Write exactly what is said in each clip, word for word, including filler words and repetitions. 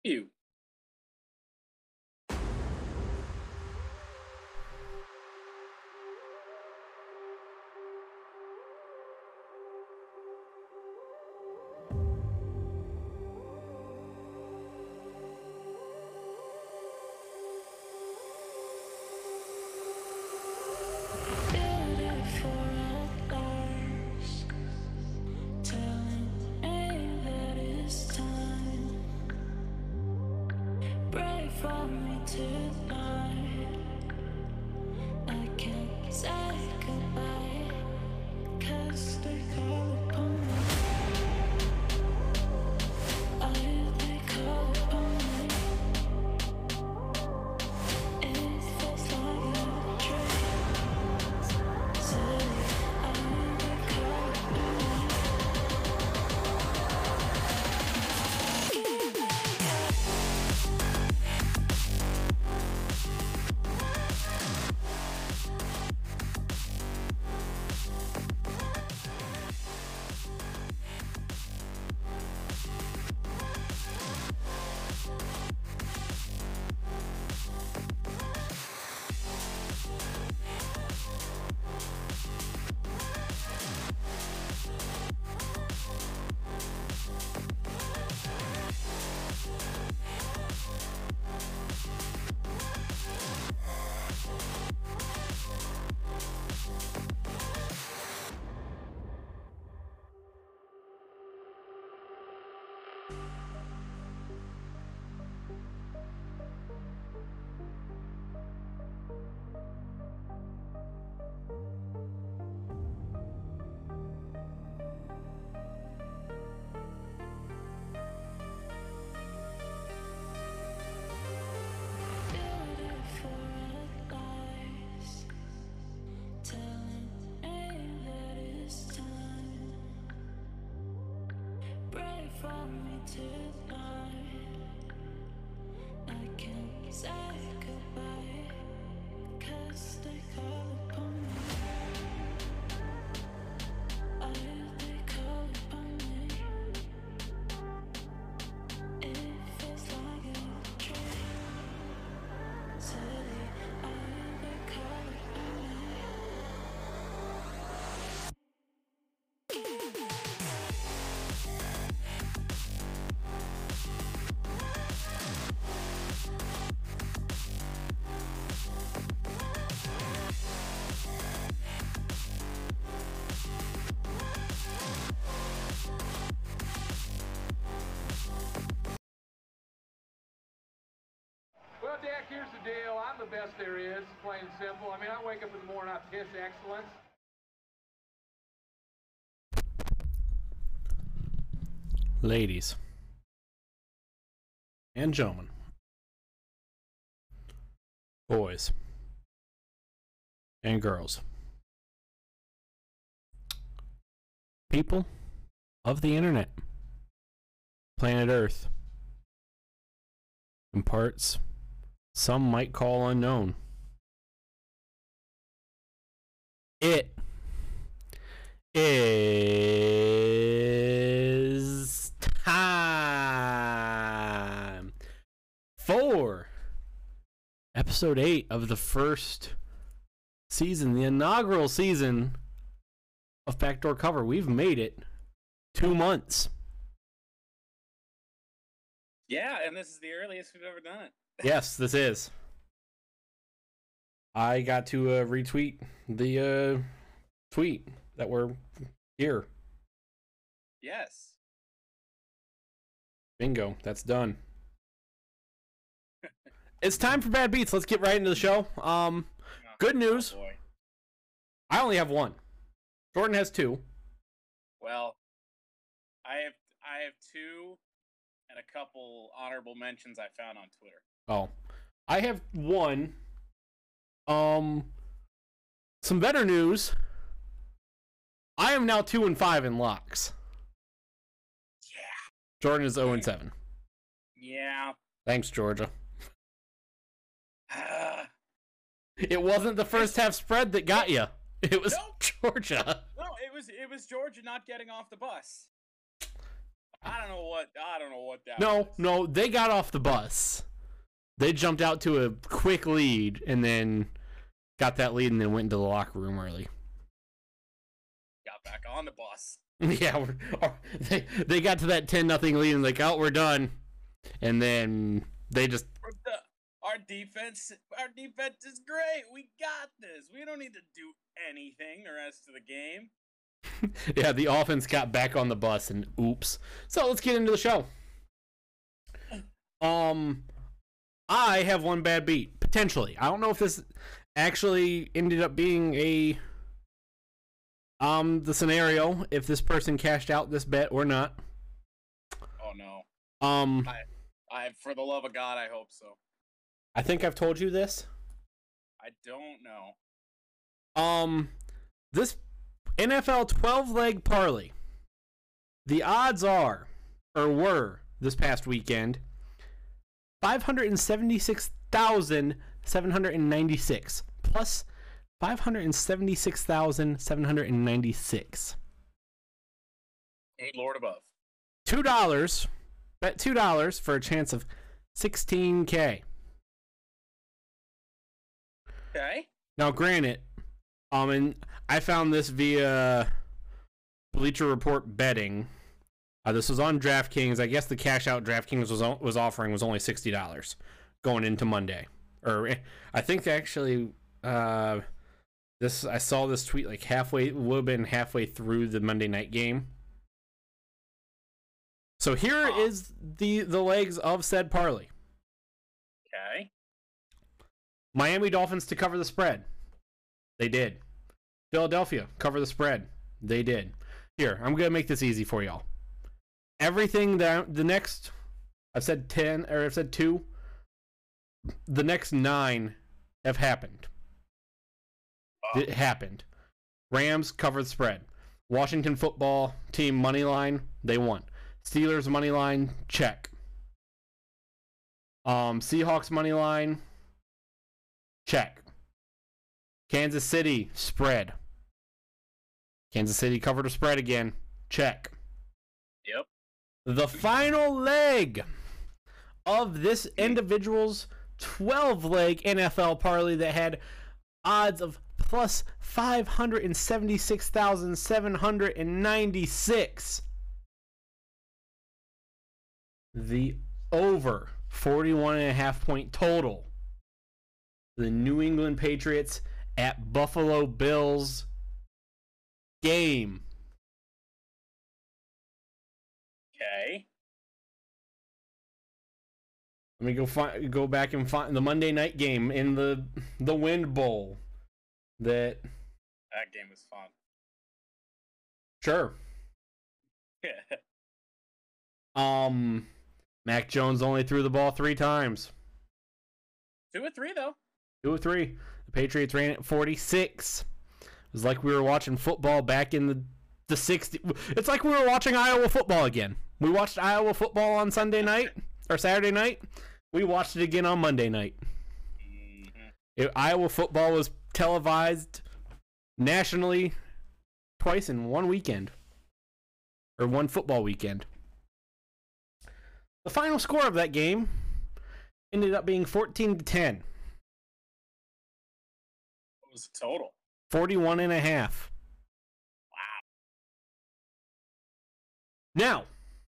You. Well, Dak, here's the deal. I'm the best there is, plain and simple. I mean, I wake up in the morning, I piss excellence. Ladies and gentlemen, boys and girls, people of the internet, planet Earth, in parts some might call unknown. It is time for episode eight of the first season, the inaugural season of Backdoor Cover. We've made it two months. Yeah, and this is the earliest we've ever done it. Yes, this is. I got to uh, retweet the uh, tweet that we're here. Yes. Bingo. That's done. It's time for Bad Beats. Let's get right into the show. Um, Oh, good news. oh boy. I only have one. Jordan has two. Well, I have I have two and a couple honorable mentions I found on Twitter. Oh, I have one. Um, some better news. I am now two and five in locks. Yeah. Jordan is zero and seven. Yeah. Thanks, Georgia. It wasn't the first half spread that got you. It was Nope. Georgia. No, it was it was Georgia not getting off the bus. I don't know what I don't know what that No, was. no, they got off the bus. They jumped out to a quick lead and then got that lead and then went into the locker room early. Got back on the bus. Yeah, we're, or they they got to that ten nothing lead and like, oh, we're done, and then they just Our defense, our defense is great. We got this. We don't need to do anything the rest of the game. yeah, the offense got back on the bus and oops. So let's get into the show. Um, I have one bad beat potentially. I don't know if this actually ended up being a um the scenario if this person cashed out this bet or not. Oh no. Um, I, I for the love of God, I hope so. I think I've told you this. I don't know. Um, this N F L twelve-leg parlay, the odds are, or were, this past weekend, five hundred seventy-six thousand seven hundred ninety-six, plus five hundred seventy-six thousand seven hundred ninety-six. Eight Lord above. two dollars, bet two dollars for a chance of sixteen K. Okay. Now, granted, um, and I found this via Bleacher Report betting. Uh, this was on DraftKings. I guess the cash out DraftKings was was offering was only sixty dollars going into Monday. Or I think actually, uh, this I saw this tweet like halfway would have been halfway through the Monday night game. So here huh. is the the legs of said parlay. Okay. Miami Dolphins to cover the spread. They did. Philadelphia, cover the spread. They did. Here, I'm going to make this easy for y'all. Everything that the next, I've said ten, or I've said two, the next nine have happened. Oh. It happened. Rams cover the spread. Washington football team money line, they won. Steelers money line, check. Um, Seahawks money line, check. Kansas City spread. Kansas City covered a spread again. Check. Yep. The final leg of this individual's twelve-leg N F L parlay that had odds of plus five hundred seventy-six thousand seven hundred ninety-six. The over forty-one and a half point total. The New England Patriots at Buffalo Bills game. Okay. Let me go find, go back and find the Monday night game in the the Wind Bowl. That That game was fun. sure. um, Mac Jones only threw the ball three times. Two or three though. Two or three. The Patriots ran at forty-six. It was like we were watching football back in the the sixties. It's like we were watching Iowa football again. We watched Iowa football on Sunday night or Saturday night. We watched it again on Monday night. Mm-hmm. It, Iowa football was televised nationally twice in one weekend. Or one football weekend. The final score of that game ended up being fourteen to ten. What was the total? forty-one and a half. Now,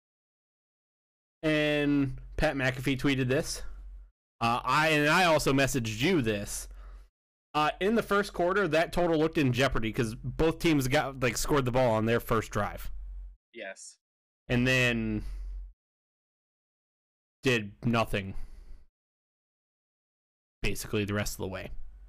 and Pat McAfee tweeted this. Uh, I and I also messaged you this. Uh, in the first quarter, that total looked in jeopardy because both teams got like scored the ball on their first drive, Yes. and then did nothing. Basically, the rest of the way.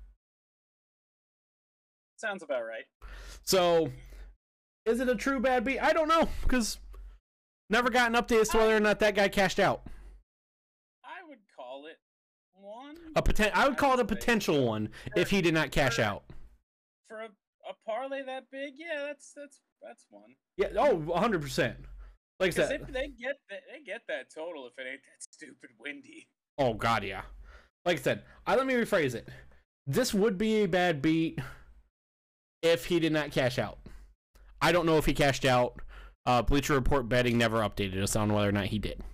Sounds about right. So, is it a true bad beat? I don't know because never got an update as to whether or not that guy cashed out. I would call it one. A poten- I would call it a say. potential one if he did not cash out. For a, a parlay that big, yeah, that's that's that's one. Yeah. Oh, one hundred percent. Like I Because said. they get that, they get that total if it ain't that stupid windy. Oh God, yeah. Like I said, I let me rephrase it. This would be a bad beat if he did not cash out. I don't know if he cashed out. Uh, Bleacher Report betting never updated us on whether or not he did.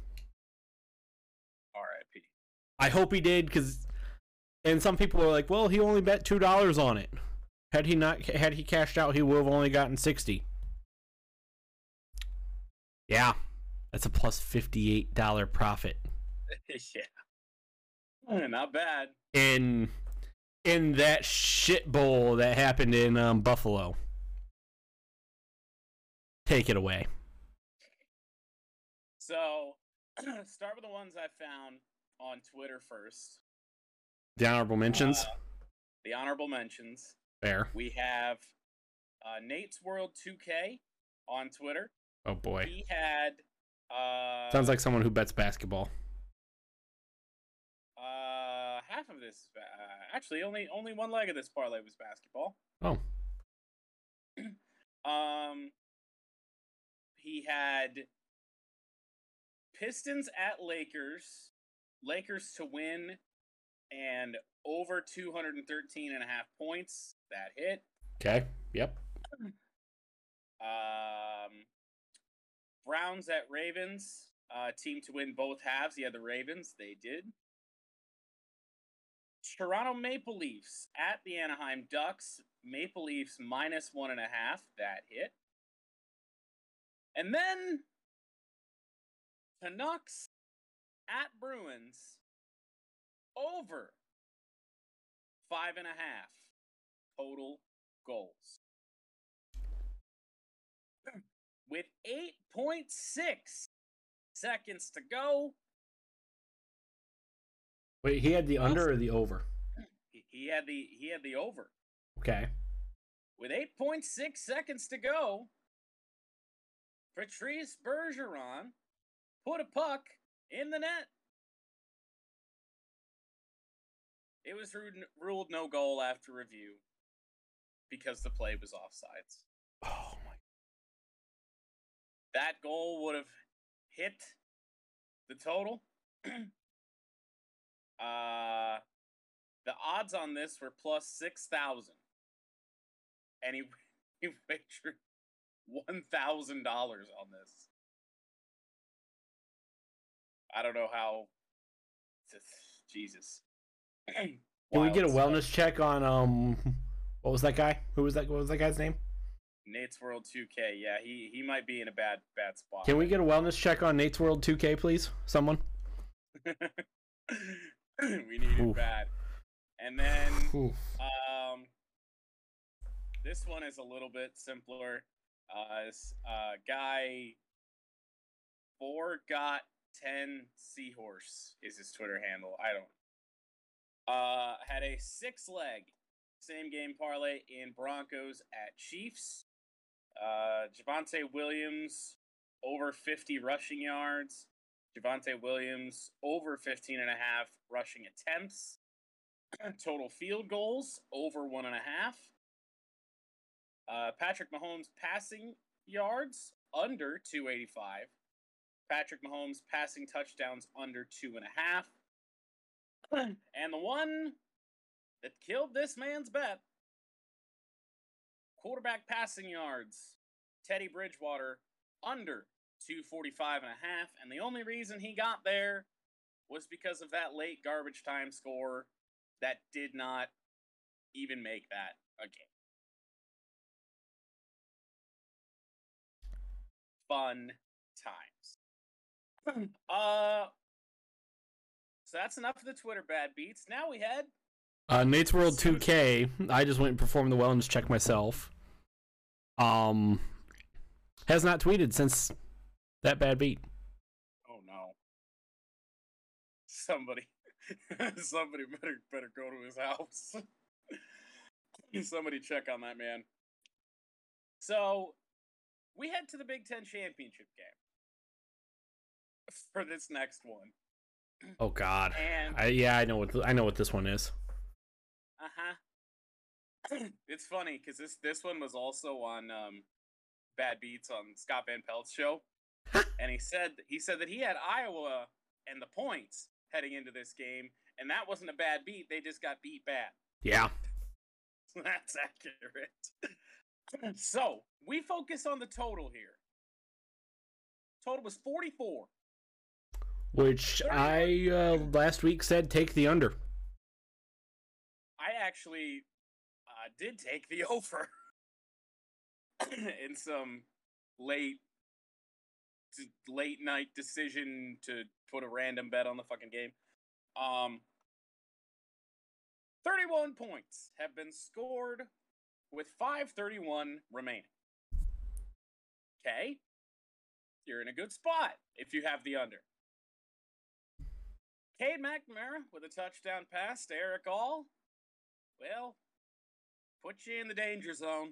R I P. I hope he did, because, and some people are like, well, he only bet two dollars on it. Had he not, had he cashed out, he would have only gotten sixty. Yeah, that's a plus fifty-eight dollars profit. Yeah, not bad. In in that shit bowl that happened in um, Buffalo. Take it away. So, start with the ones I found on Twitter first. The honorable mentions. Uh, the honorable mentions. Fair. We have uh, Nate's World two K on Twitter. Oh boy. He had. Uh, Sounds like someone who bets basketball. Uh, half of this, uh, actually, only only one leg of this parlay was basketball. Oh. um, he had Pistons at Lakers, Lakers to win, and over two hundred thirteen and a half points. That hit. Okay. Yep. Um, Browns at Ravens, uh, team to win both halves. He had the Ravens. They did. Toronto Maple Leafs at the Anaheim Ducks. Maple Leafs minus one and a half. That hit. And then Canucks at Bruins over five and a half total goals. With eight point six seconds to go. Wait, he had the under or the over? He, he had the he had the over. Okay. With eight point six seconds to go, Patrice Bergeron put a puck in the net. It was ruled no goal after review because the play was offsides. Oh my. That goal would have hit the total. uh, the odds on this were plus six thousand. And he, he wagered one thousand dollars on this. I don't know how. Jesus. Can we get a wellness stuff. check on, um, what was that guy? Who was that? What was that guy's name? Nate's World two K. Yeah, he, he might be in a bad bad spot. Can we get a wellness check on Nate's World two K, please? Someone? We need Oof. it bad. And then Oof. um, this one is a little bit simpler. Uh, this, uh, guy four got ten Seahorse is his Twitter handle. I don't. Uh, had a six leg same game parlay in Broncos at Chiefs. Uh, Javonte Williams over fifty rushing yards. Javonte Williams over fifteen and a half rushing attempts. Total field goals over one and a half. Uh, Patrick Mahomes passing yards under two eighty-five. Patrick Mahomes passing touchdowns under two and a half. And the one that killed this man's bet, quarterback passing yards, Teddy Bridgewater under two forty-five and a half. And the only reason he got there was because of that late garbage time score that did not even make that a game. Fun times. uh, so that's enough of the Twitter bad beats. Now we head. Uh, Nate's World two K. I just went and performed the wellness check myself. Um, has not tweeted since that bad beat. Oh no! Somebody, somebody better better go to his house. Somebody check on that man. So, we head to the Big Ten championship game for this next one. Oh God! And I, yeah, I know what I know what this one is. Uh-huh. It's funny because this this one was also on um, Bad Beats on Scott Van Pelt's show, and he said he said that he had Iowa and the points heading into this game, and that wasn't a bad beat. They just got beat bad. Yeah. That's accurate. So we focus on the total here. Total was forty-four. Which I uh, last week said take the under. I actually uh, did take the over in some late late night decision to put a random bet on the fucking game. Um, thirty-one points have been scored with five thirty-one remaining. Okay, you're in a good spot if you have the under. Cade McNamara with a touchdown pass to Eric All. Well, put you in the danger zone.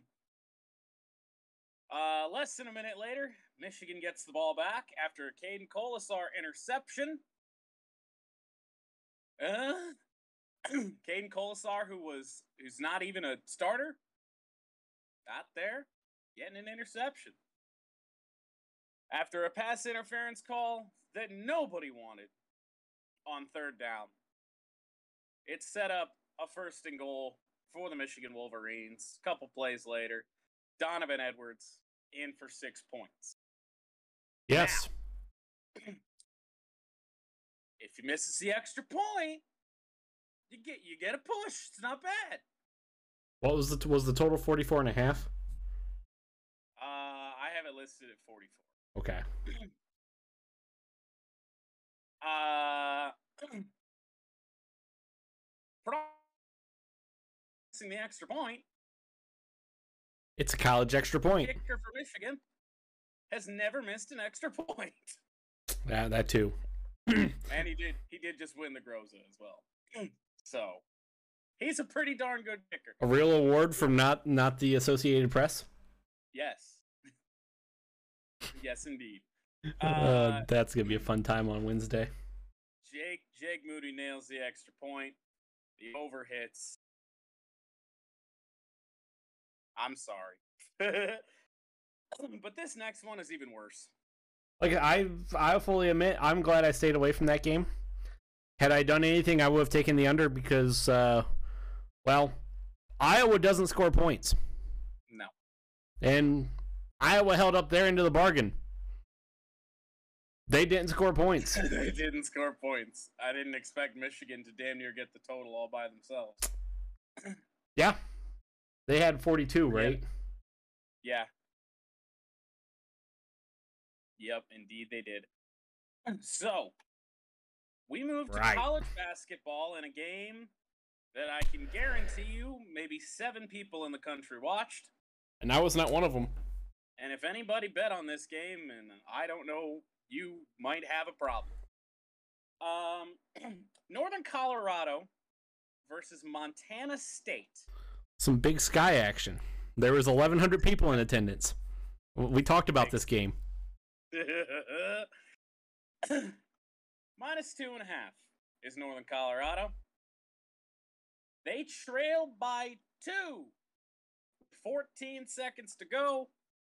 Uh, less than a minute later, Michigan gets the ball back after a Caden Colasar interception. Uh, Caden Colasar, who was who's not even a starter, got there, getting an interception. After a pass interference call that nobody wanted on third down, it set up a first and goal for the Michigan Wolverines. A couple plays later, Donovan Edwards in for six points. Yes. Now, if he misses the extra point, you get you get a push. It's not bad. What was the was the total forty-four and a half? Uh, I have it listed at forty-four. Okay. uh, for missing the extra point, It's a college extra point. kicker for Michigan has never missed an extra point. Yeah, that too. And he did he did just win the Groza as well. So he's a pretty darn good kicker. A real award from not not the Associated Press. Yes. Yes, indeed. Uh, Uh, that's gonna be a fun time on Wednesday. Jake Jake Moody nails the extra point. The over hits. I'm sorry. But this next one is even worse. Like I, I fully admit, I'm glad I stayed away from that game. Had I done anything, I would have taken the under because, uh, well, Iowa doesn't score points, No. and Iowa held up their end of the bargain. They didn't score points. They didn't score points. I didn't expect Michigan to damn near get the total all by themselves. Yeah, they had forty-two, right? Yeah. Yep, indeed they did. So, we moved to Right. college basketball in a game that I can guarantee you maybe seven people in the country watched. And I was not one of them. And if anybody bet on this game, and I don't know, you might have a problem. Um, Northern Colorado versus Montana State. Some Big Sky action. There was eleven hundred people in attendance. We talked about this game. Minus two and a half is Northern Colorado. They trail by two. fourteen seconds to go.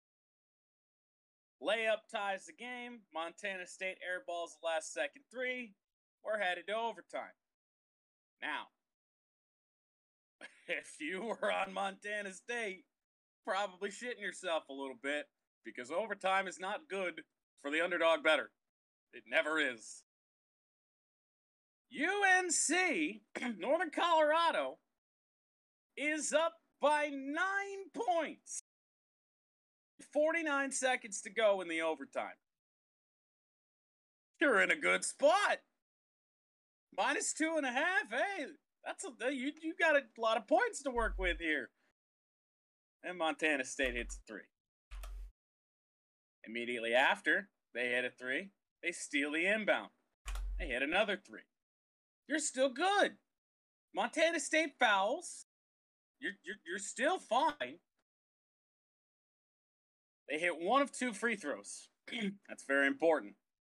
Layup ties the game. Montana State airballs the last second three. We're headed to overtime. Now, if you were on Montana State, probably shitting yourself a little bit because overtime is not good for the underdog better. It never is. U N C, Northern Colorado, is up by nine points. forty-nine seconds to go in the overtime. You're in a good spot. Minus two and a half. Hey, that's a, you, you got a lot of points to work with here. And Montana State hits a three. Immediately after they hit a three, they steal the inbound. They hit another three. You're still good. Montana State fouls. You're, you're, you're still fine. They hit one of two free throws. That's very important.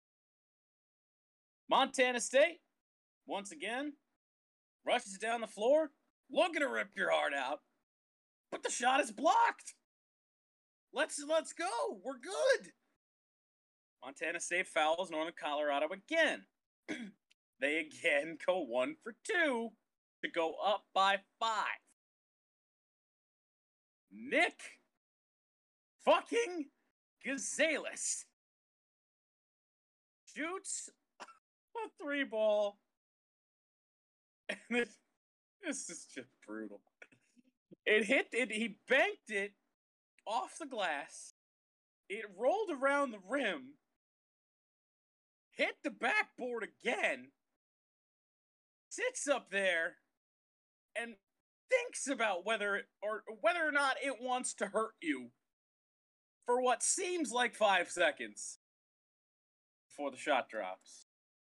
Montana State, once again, rushes down the floor, looking to rip your heart out, but the shot is blocked. Let's let's go. We're good. Montana State fouls Northern Colorado again. They again go one for two to go up by five. Nick fucking Gonzalez shoots a three ball. And it, this is just brutal. It hit it, he banked it off the glass. It rolled around the rim, hit the backboard again, sits up there, and thinks about whether it, or whether or not it wants to hurt you for what seems like five seconds before the shot drops.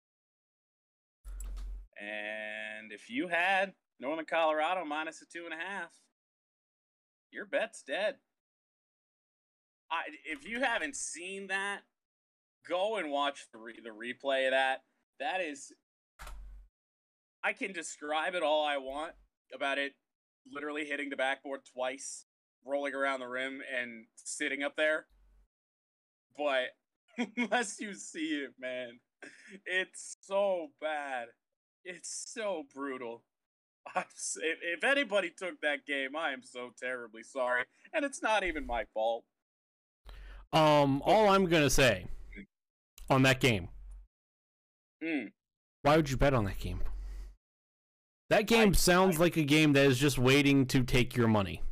And if you had Northern Colorado minus a two and a half, your bet's dead. I, if you haven't seen that, go and watch the re- the replay of that. That is, I can describe it all I want about it literally hitting the backboard twice, rolling around the rim, and sitting up there. But unless you see it, man, it's so bad. It's so brutal. I'm, if, if anybody took that game, I am so terribly sorry. And it's not even my fault. Um, all I'm gonna say on that game. Mm. Why would you bet on that game? That game I, sounds I, like a game that is just waiting to take your money.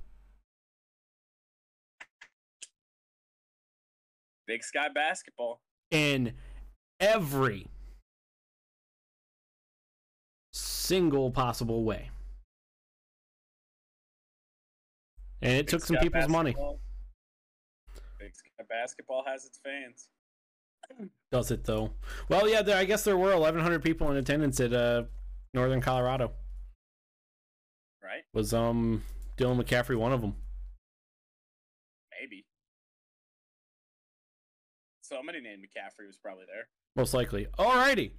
Big Sky basketball. In every single possible way. And it Big took some Sky people's money. Big Sky basketball has its fans. Does it, though? Well, yeah, there, I guess there were eleven hundred people in attendance at uh, Northern Colorado. Right. Was um Dylan McCaffrey one of them? Maybe. Somebody named McCaffrey was probably there. Most likely. Alrighty.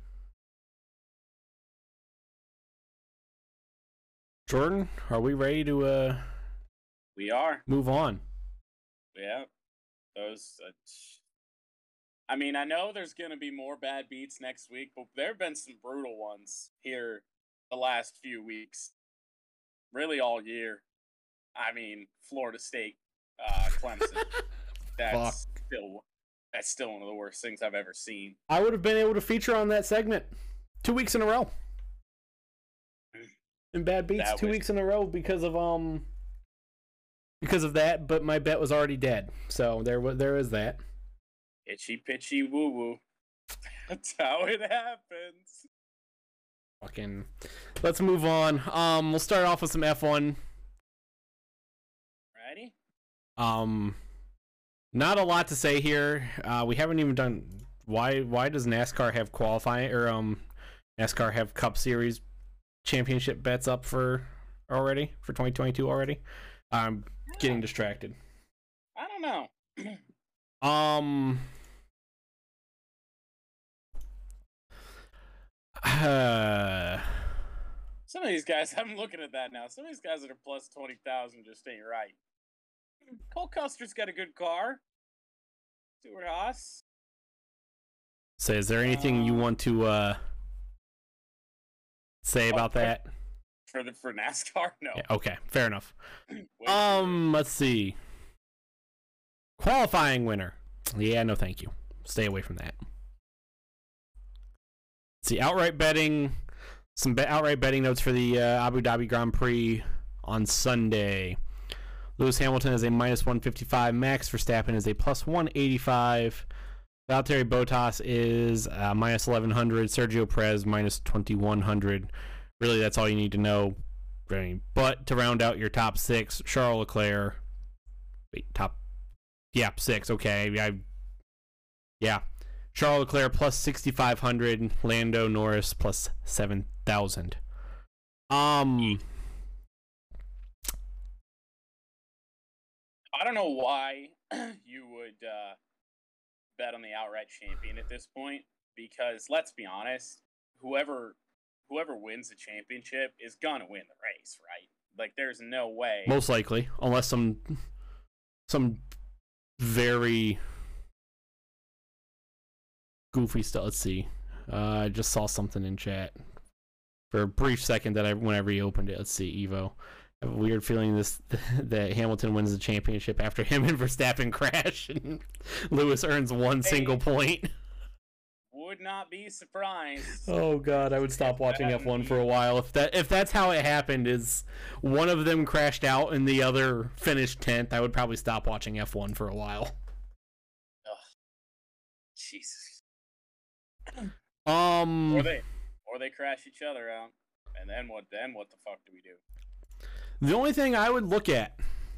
Jordan, are we ready to uh we are move on? Yeah. Those uh, I mean, I know there's going to be more bad beats next week, but there have been some brutal ones here the last few weeks. Really all year. I mean, Florida State, uh, Clemson. That's Fuck. still that's still one of the worst things I've ever seen. I would have been able to feature on that segment two weeks in a row. In bad beats, that two was... weeks in a row because of um because of that, but my bet was already dead. So there was there is that. Itchy pitchy woo woo. That's how it happens. Fucking. Let's move on. Um, we'll start off with some F one. Ready? Um, not a lot to say here. Uh, we haven't even done. Why? Why does NASCAR have qualifying or um, NASCAR have Cup Series championship bets up for already for twenty twenty-two already? I'm yeah. getting distracted. I don't know. Um. Uh, some of these guys, I'm looking at that now. Some of these guys that are plus twenty thousand just ain't right. Cole Custer's got a good car. Stuart Haas. Say, is there anything uh, you want to uh say about for, that? For the for NASCAR, no. Yeah, okay, fair enough. um, let's see. Qualifying winner. Yeah, no thank you. Stay away from that. Let's see, outright betting. Some be- outright betting notes for the uh, Abu Dhabi Grand Prix on Sunday. Lewis Hamilton is a minus one fifty-five. Max Verstappen is a plus one eighty-five. Valtteri Bottas is uh, minus eleven hundred. Sergio Perez minus twenty-one hundred. Really, that's all you need to know. But to round out your top six, Charles Leclerc. Wait, top Yeah, six. Okay. I, yeah. Charles Leclerc plus sixty-five hundred. Lando Norris plus seven thousand. Um, I don't know why you would uh, bet on the outright champion at this point, because let's be honest, whoever whoever wins the championship is gonna win the race, right? Like, there's no way. Most likely, unless some some. very goofy stuff. Let's see. Uh, I just saw something in chat for a brief second that I, whenever he opened it, let's see, Evo. I have a weird feeling this that Hamilton wins the championship after him and Verstappen crash and Lewis earns one hey, single point. would not be surprised. Oh god, I would stop watching F one for a while if that if that's how it happened. Is one of them crashed out and the other finished tenth? I would probably stop watching F one for a while. Oh, Jesus. Um. Or they, or they crash each other out, and then what? Then what the fuck do we do? The only thing I would look at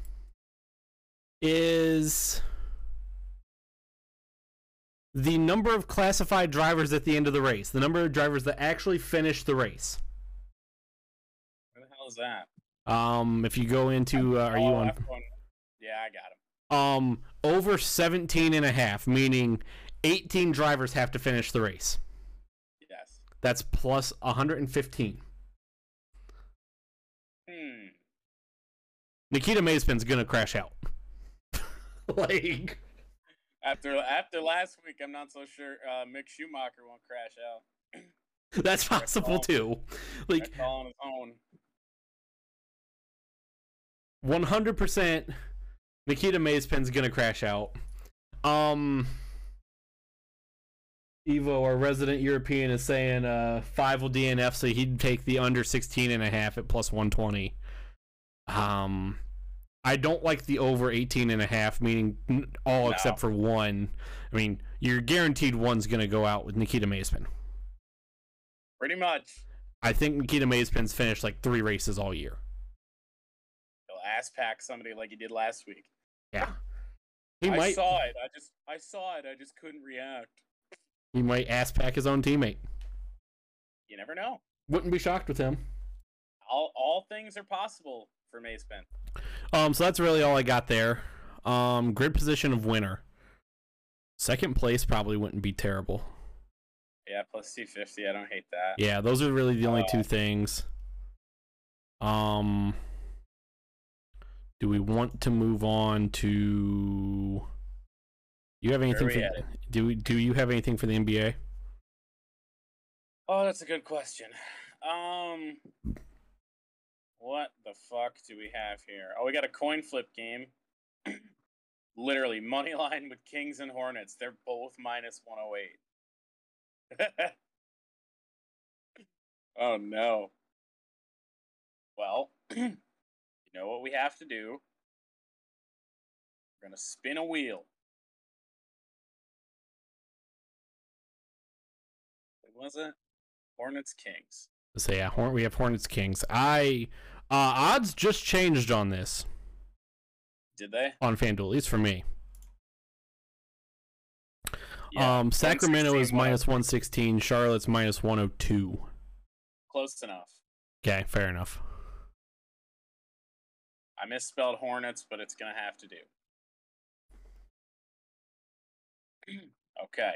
is the number of classified drivers at the end of the race, the number of drivers that actually finish the race. Where the hell is that? Um, if you go into, uh, are you on? F one. Yeah, I got him. Um, over seventeen and a half, meaning eighteen drivers have to finish the race. Yes. That's plus one hundred fifteen. Hmm. Nikita Mazepin's gonna crash out. Like. After after last week, I'm not so sure uh, Mick Schumacher won't crash out. That's possible too. Like on his own. one hundred percent Nikita Mazepin's gonna crash out. Um, Evo, our resident European, is saying uh, five will D N F, so he'd take the under sixteen and a half at plus one twenty. Um, I don't like the over eighteen and a half, meaning all No. except for one. I mean, you're guaranteed one's going to go out with Nikita Mazepin. Pretty much. I think Nikita Mazepin's finished like three races all year. He'll ass pack somebody like he did last week. Yeah. He I might saw it. I just I saw it. I just couldn't react. he might ass pack his own teammate. You never know. Wouldn't be shocked with him. All all things are possible for Mazepin. Um, so that's really all I got there. Um, grid position of winner. Second place probably wouldn't be terrible. Yeah, plus two fifty. I don't hate that. Yeah, those are really the only Uh, two things. Um, do we want to move on to? You have anything Where are we for? at? Do we, do you have anything for the N B A? Oh, that's a good question. Um, what the fuck do we have here? Oh, we got a coin flip game. Literally, money line with Kings and Hornets. They're both minus one oh eight. Oh, no. Well, you know what we have to do? We're going to spin a wheel. What was it? Hornets Kings. So yeah, Horn- we have Hornets Kings. I uh, odds just changed on this Did they? on FanDuel, at least for me. Yeah, um, Sacramento is one sixteen, minus one sixteen. Charlotte's minus one oh two. Close enough. Okay, fair enough. I misspelled Hornets, but it's going to have to do. Okay.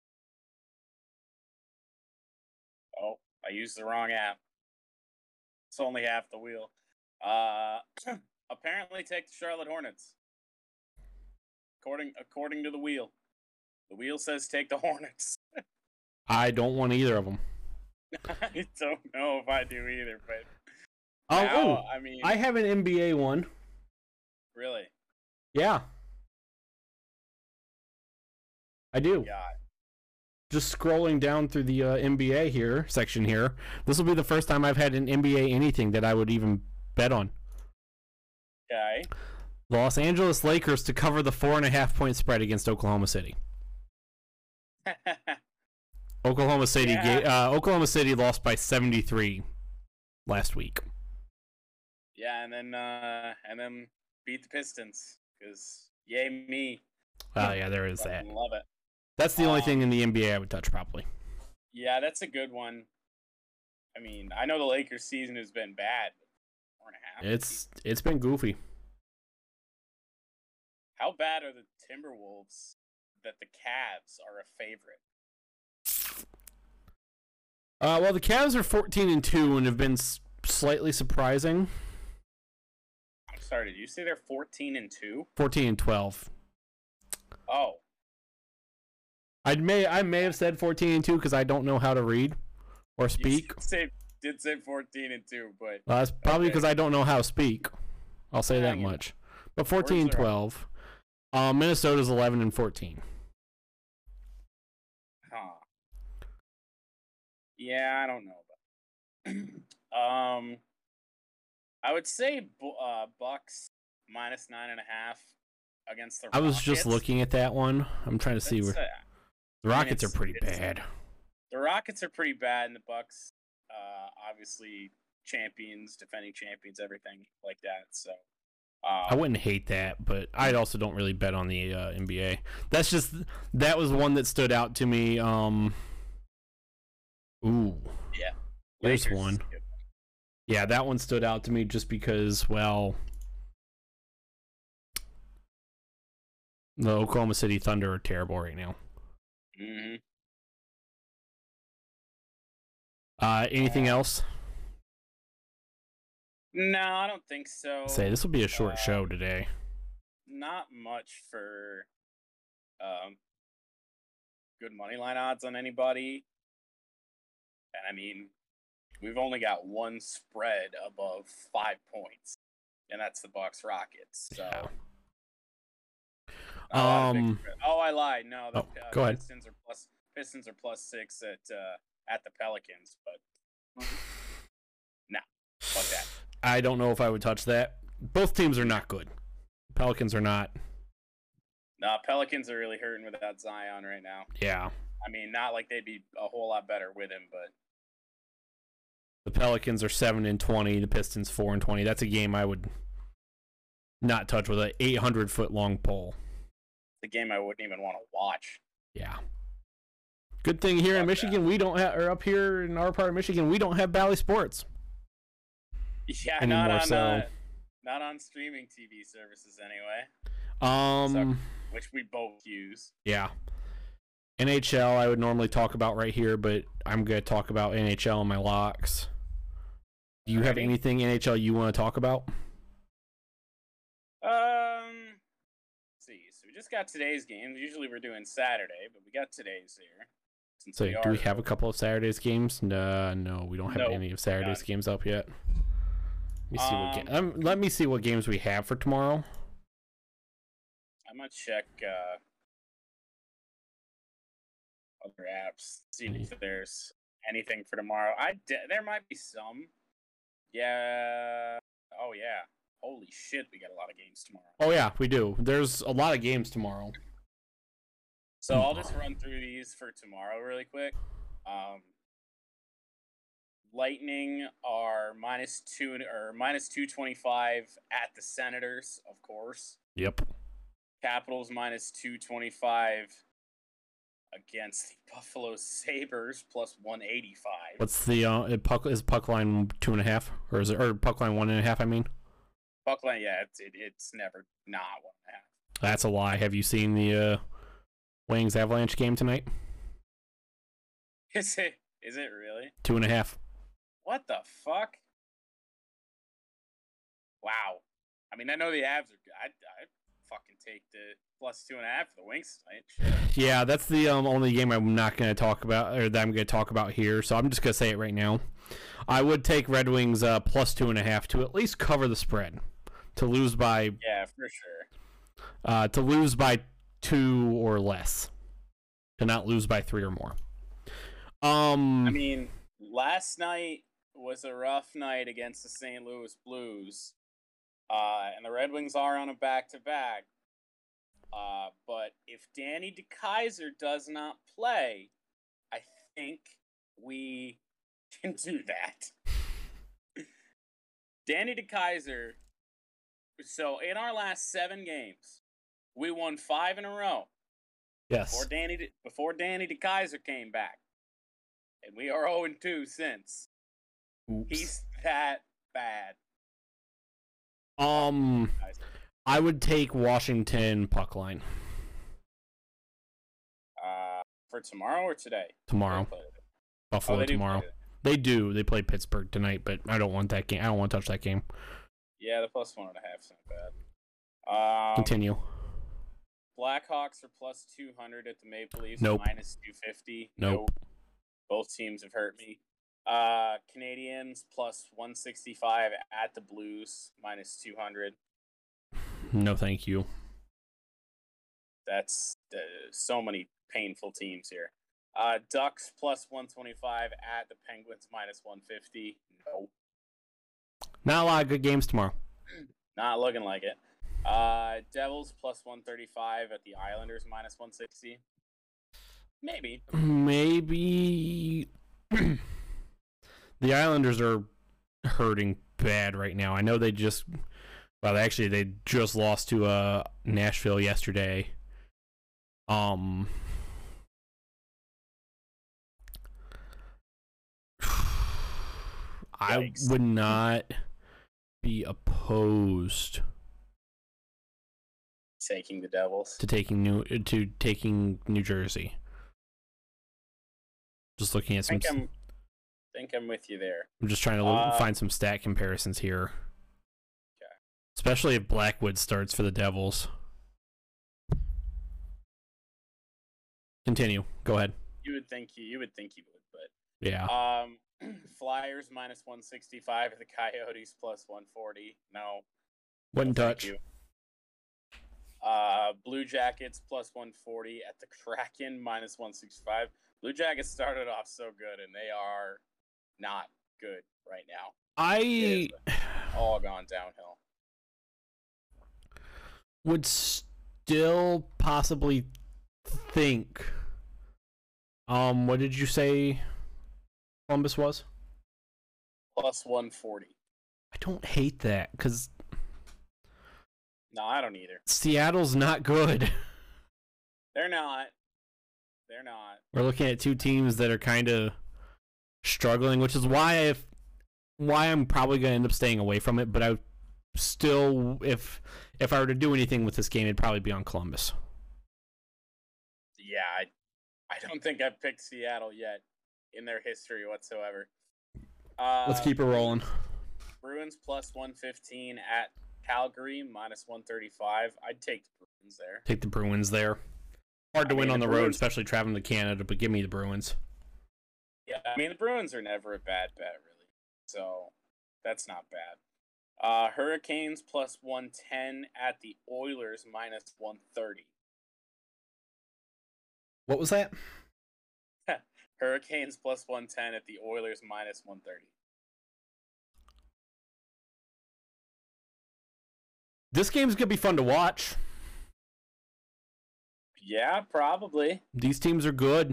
Oh, I used the wrong app. It's only half the wheel. Uh, apparently take the Charlotte Hornets. According according to the wheel. The wheel says take the Hornets. I don't want either of them. I don't know if I do either, but Oh, now, ooh, I mean, I have an N B A one. really? Yeah. I do. God. Just scrolling down through the uh, N B A here section here. This will be the first time I've had an N B A anything that I would even bet on. Okay. The Los Angeles Lakers to cover the four and a half point spread against Oklahoma City. Oklahoma City, Yeah. ga- uh, Oklahoma City lost by seventy-three last week. Yeah, and then uh, and then beat the Pistons because yay me. Oh yeah, there is that. Fucking love it. That's the only Um, thing in the N B A I would touch probably. Yeah, that's a good one. I mean, I know the Lakers' season has been bad. Four and a half. It's it's been goofy. How bad are the Timberwolves that the Cavs are a favorite? Uh, well, the Cavs are fourteen and two and have been s- slightly surprising. I'm sorry, did you say they're fourteen and two? fourteen and twelve. Oh, I may I may have said fourteen and two because I don't know how to read or you speak. did say, did say fourteen and two, but Well, that's probably Okay. because I don't know how to speak. I'll say that Hang on. much. But fourteen and Words are- twelve. Um, Minnesota's eleven and fourteen. huh. Yeah, I don't know about. um, I would say uh, Bucks minus nine and a half against the I was Rockets. just looking at that one. I'm trying to see That's, where uh, the I mean, Rockets are it's- pretty it's- bad. The Rockets are pretty bad, and the Bucks, uh, obviously champions, defending champions, everything like that. So um, I wouldn't hate that, but I also don't really bet on the uh, N B A. That's just that was one that stood out to me. Um, ooh, yeah, there's Lakers one. is good. Yeah, that one stood out to me just because, well, the Oklahoma City Thunder are terrible right now. Mm-hmm. Uh, anything else? No, I don't think so. Say this will be a short uh, show today. Not much for um, good money line odds on anybody. And I mean, we've only got one spread above five points, and that's the Bucks Rockets. So, Yeah. not a lot of big Um, spread. oh, I lied. No, the oh, uh, go ahead. Pistons are plus Pistons are plus six at uh, at the Pelicans, but no, fuck that. I don't know if I would touch that. Both teams are not good. Pelicans are not. No, Pelicans are really hurting without Zion right now. Yeah. I mean, not like they'd be a whole lot better with him, but The Pelicans are seven and twenty. The Pistons four and twenty. That's a game I would not touch with an eight hundred foot long pole. the game I wouldn't even want to watch. Yeah. Good thing here in Fuck Michigan we don't have, or up here in our part of Michigan we don't have Bally Sports Yeah, anymore. not on so, uh, not on streaming T V services anyway, um, which we both use. yeah. N H L I would normally talk about right here, but I'm gonna talk about N H L in my locks. Do you have Alrighty. anything N H L you want to talk about? Um, let's see. So we just got today's games. Usually we're doing Saturday, but we got today's here. Since So, we do are, we have a couple of Saturdays games? No, no, we don't have Nope. any of Saturdays Got it. games up yet. Let me see what Um, ga- um, let me see what games we have for tomorrow. I'm gonna check uh, other apps, see if there's anything for tomorrow. I de- there might be some. Yeah. Oh yeah. Holy shit, we got a lot of games tomorrow. Oh yeah, we do. There's a lot of games tomorrow. So I'll just run through these for tomorrow really quick. Um, Lightning are minus two or minus two twenty five at the Senators, of course. Yep. Capitals minus two twenty five against the Buffalo Sabres plus one eighty five. What's the uh it puck is puck line two and a half or is it or puck line one and a half? I mean, Puck line, yeah, it's it, it's never not one and a half. that's a lie. Have you seen the uh, Wings Avalanche game tonight? Is it? Is it really? Two and a half. What the fuck? Wow. I mean, I know the Avs are good. I'd, I'd fucking take the plus two and a half for the Wings tonight. Shit. Yeah, that's the um, only game I'm not going to talk about, or that I'm going to talk about here. So I'm just going to say it right now. I would take Red Wings uh, plus two and a half to at least cover the spread. To lose by Yeah, for sure. uh, to lose by two or less. To not lose by three or more. Um, I mean, last night was a rough night against the Saint Louis Blues, uh, and the Red Wings are on a back-to-back. Uh, but if Danny DeKeyser does not play, I think we can do that. Danny DeKeyser. So in our last seven games, we won five in a row. yes. Before Danny, De- before Danny DeKeyser came back, and we are zero and two since. Oops. He's that bad. Um, I would take Washington puck line Uh, for tomorrow or today? tomorrow. They play it. Buffalo Oh, they do tomorrow. play it. They do. They play Pittsburgh tonight, but I don't want that game. I don't want to touch that game. Yeah, the plus one and a half is not bad. Um, Continue. Blackhawks are plus two hundred at the Maple Leafs. Nope. Minus two fifty. Nope. Both teams have hurt me. Uh, Canadians plus one sixty-five at the Blues. Minus two hundred. No, thank you. That's uh, so many painful teams here. Uh, Ducks plus one twenty-five at the Penguins minus one fifty. No. Not a lot of good games tomorrow. Not looking like it. Uh, Devils plus one thirty-five at the Islanders minus one sixty. Maybe. Maybe. The Islanders are hurting bad right now. I know they just, well, actually, they just lost to uh, Nashville yesterday. Um, I Yikes. would not be opposed Taking the Devils. to taking New to taking New Jersey. Just looking at I some. think I'm, think I'm with you there. I'm just trying to Uh, find some stat comparisons here. Okay. Especially if Blackwood starts for the Devils. Continue. Go ahead. You would think you, you would think you would, but Yeah. um, Flyers minus one sixty-five at the Coyotes plus one forty. No. Wouldn't no, thank touch. you. Uh, Blue Jackets plus one forty at the Kraken minus one sixty-five. Blue Jackets started off so good, and they are not good right now. I All gone downhill. would still possibly think. Um, what did you say Columbus was? Plus one forty. I don't hate that because No, I don't either. Seattle's not good. They're not. They're not. We're looking at two teams that are kind of struggling, which is why if why I'm probably going to end up staying away from it. But I still, if if I were to do anything with this game, it'd probably be on Columbus. Yeah, I, I don't think I've picked Seattle yet in their history whatsoever. Uh, Let's keep it rolling. Bruins plus one fifteen at Calgary minus one thirty-five. I'd take the Bruins there. Take the Bruins there. Hard to I win mean, on the the road, Bruins- especially traveling to Canada, but give me the Bruins. Yeah, I mean, the Bruins are never a bad bet, really. So that's not bad. Uh, Hurricanes plus one ten at the Oilers minus one thirty. What was that? Hurricanes plus one ten at the Oilers minus one thirty. This game's going to be fun to watch. Yeah, probably. These teams are good.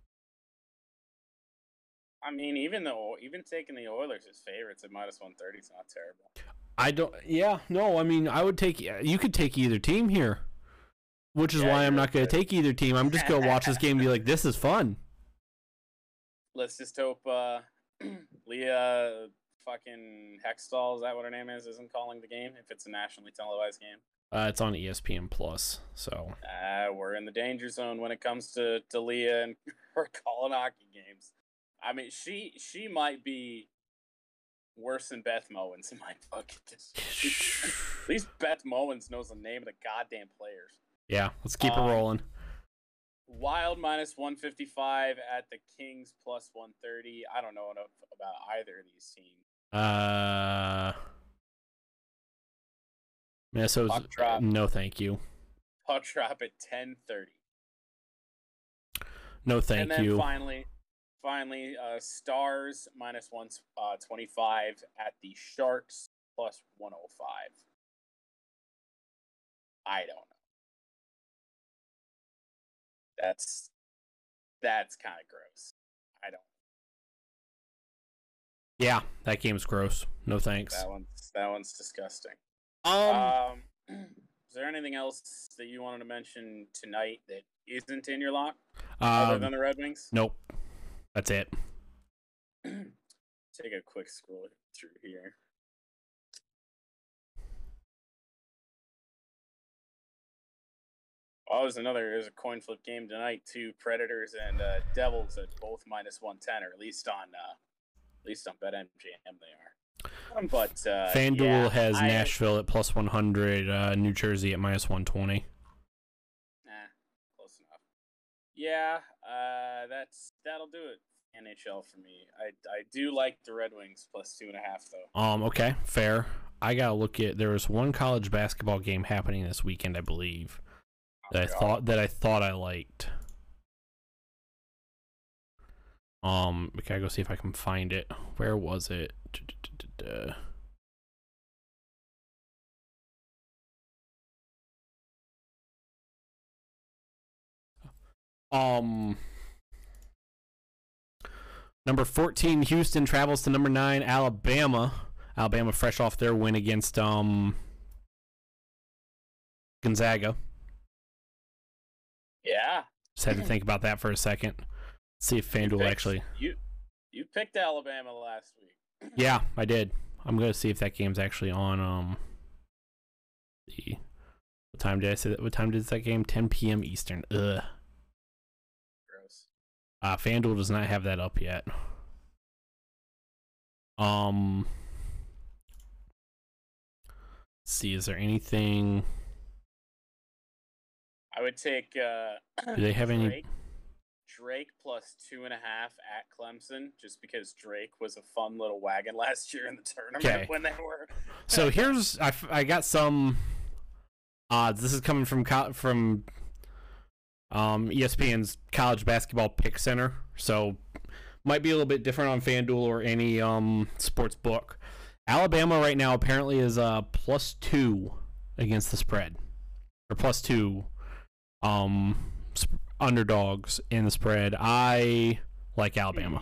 I mean, even though even taking the Oilers as favorites at minus one thirty is not terrible. I don't. Yeah, no. I mean, I would take. You could take either team here, which is Yeah, why I'm you're not going to good. take either team. I'm just going to watch this game and be like, "This is fun." Let's just hope uh, Leah fucking Hextall, is that what her name is, isn't calling the game if it's a nationally televised game. Uh, it's on E S P N Plus, so Uh, we're in the danger zone when it comes to, to Leah and her calling hockey games. I mean, she she might be worse than Beth Mowens in my book. At least Beth Mowens knows the name of the goddamn players. yeah. Let's keep Um, it rolling. Wild minus one fifty-five at the Kings plus one thirty. I don't know enough about either of these teams. Uh, Minnesota's Puck drop. no, thank you. Puck drop at ten thirty. No, thank and then you. finally, finally, uh, Stars minus one uh, twenty-five at the Sharks plus one oh five. I don't know. That's that's kind of gross. I don't. Yeah, that game's gross. No thanks. That one's that one's disgusting. Um, Um, is there anything else that you wanted to mention tonight that isn't in your lock other um than the Red Wings? nope. That's it. Take a quick scroll through here. Oh, there's another. There's a coin flip game tonight too. Predators and uh, Devils at both minus one ten, or at least on uh, at least on BetMGM they are. Um, but uh, FanDuel yeah, has I, Nashville at plus one hundred, uh, New Jersey at minus one twenty. Nah, close enough. Yeah, uh, that's that'll do it. N H L for me. I I do like the Red Wings plus two and a half though. Um, okay, fair. I gotta look at. There was one college basketball game happening this weekend, I believe, that I God. thought that I thought I liked. Um, we gotta go see if I can find it. Where was it? Um, number fourteen, Houston travels to number nine, Alabama. Alabama fresh off their win against um Gonzaga. Yeah. Just had to think about that for a second. See if FanDuel picked, actually. You you picked Alabama last week. Yeah, I did. I'm gonna see if that game's actually on. Um, the what time did I say that? What time did that game? ten p.m. Eastern. Ugh. Gross. Uh, FanDuel does not have that up yet. Um. Let's see, is there anything? I would take. Uh, Do they have Drake, any? Drake plus two and a half at Clemson, just because Drake was a fun little wagon last year in the tournament Okay. when they were. So here's I, I got some odds. This is coming from co- from um, E S P N's College Basketball Pick Center. So might be a little bit different on FanDuel or any um, sports book. Alabama right now apparently is uh, plus two against the spread, or plus two um, sp- underdogs in the spread. I like Alabama.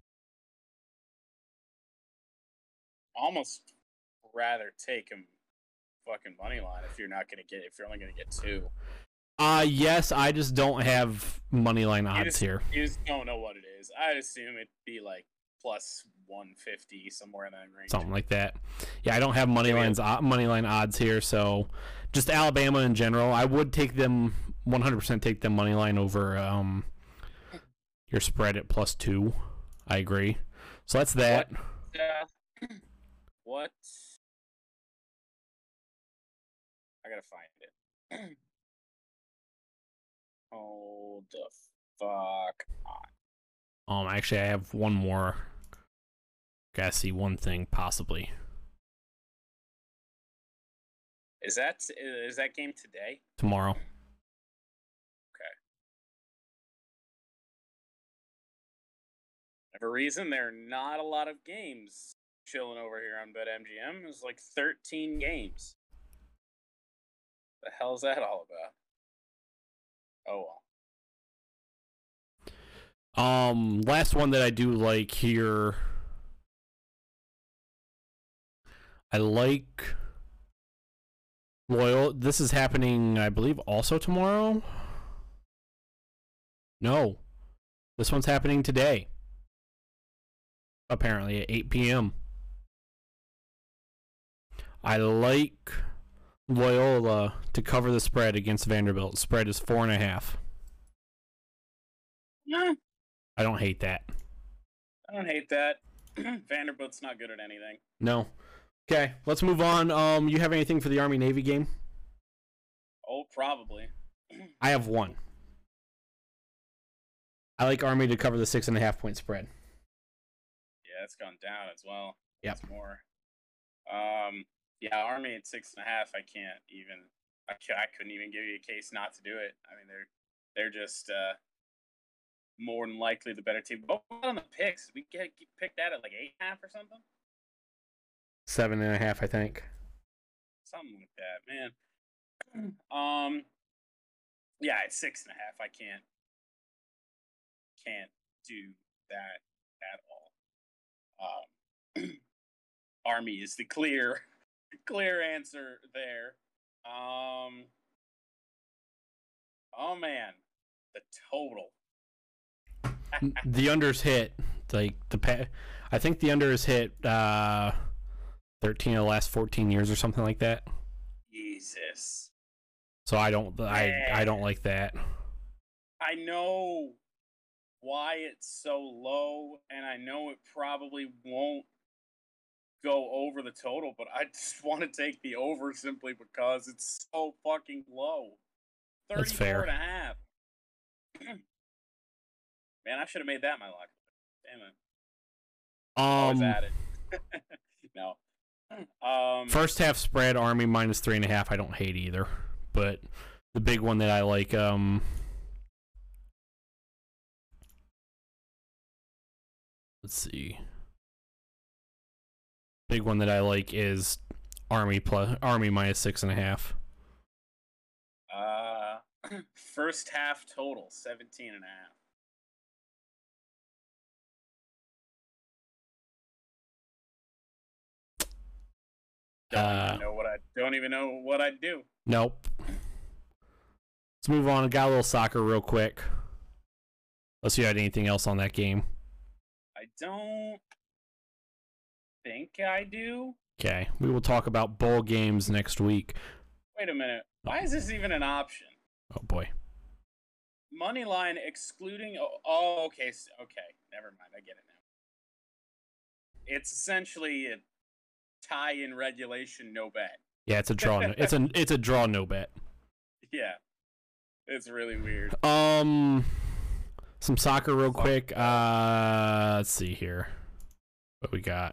Almost rather take him fucking money line if you're not gonna get if you're only gonna get two. Uh yes, I just don't have money line You odds just, here. you just don't know what it is. I'd assume it'd be like plus one fifty, somewhere in that range. Something like that. Yeah, I don't have money lines uh, money line odds here, so just Alabama in general. I would take them one hundred percent take them money line over um your spread at plus two. I agree. So that's that. What? Uh, what? I gotta find it. Hold the fuck on. Um actually I have one more. Gotta see one thing possibly. Is that is that game today? Tomorrow. Okay. For a reason, there are not a lot of games chilling over here on BetMGM. There's like thirteen games. The hell's that all about? Oh well. Um last one that I do like here. I like Loyal. This is happening, I believe, also tomorrow. No. This one's happening today. Apparently at eight p.m. I like Loyola to cover the spread against Vanderbilt. Spread is four and a half. Yeah. I don't hate that. I don't hate that. Vanderbilt's not good at anything. No. Okay, let's move on. Um, you have anything for the Army-Navy game? Oh, probably. I have one. I like Army to cover the six and a half point spread. Yeah, it's gone down as well. Yep. It's more. Um, yeah, Army at six and a half. I can't even. I, can't, I couldn't even give you a case not to do it. I mean, they're they're just uh, more than likely the better team. But on the picks, we get picked that at like eight and a half or something. Seven and a half, I think. Something like that, man. Um, yeah, it's six and a half. I can't, can't do that at all. Um, Army is the clear, clear answer there. Um, oh man, the total. The under's hit. Like the pa- I think the under is hit. Uh, thirteen of the last fourteen years or something like that. Jesus. So I don't I Man. I don't like that. I know why it's so low, and I know it probably won't go over the total, but I just want to take the over simply because it's so fucking low. That's fair. thirty-four and a half. Man, I should have made that my lock. Damn it. Always Um at it. No. Um, First half spread Army minus three and a half. I don't hate either, but the big one that I like, um, Let's see. Big one that I like is Army plus Army minus six and a half. Uh, first half total seventeen and a half. Don't Uh, even know what I don't even know what I'd do. Nope. Let's move on. I got a little soccer real quick. Let's see if you had anything else on that game. I don't think I do. Okay, we will talk about bowl games next week. Wait a minute. Why is this even an option? Oh boy. Money line excluding. Oh, oh okay. s- Okay. Never mind. I get it now. It's essentially a tie in regulation, no bet. Yeah, it's a draw. no, it's a it's a draw no bet. Yeah. It's really weird. Um, some soccer real quick. Uh, let's see here. What we got?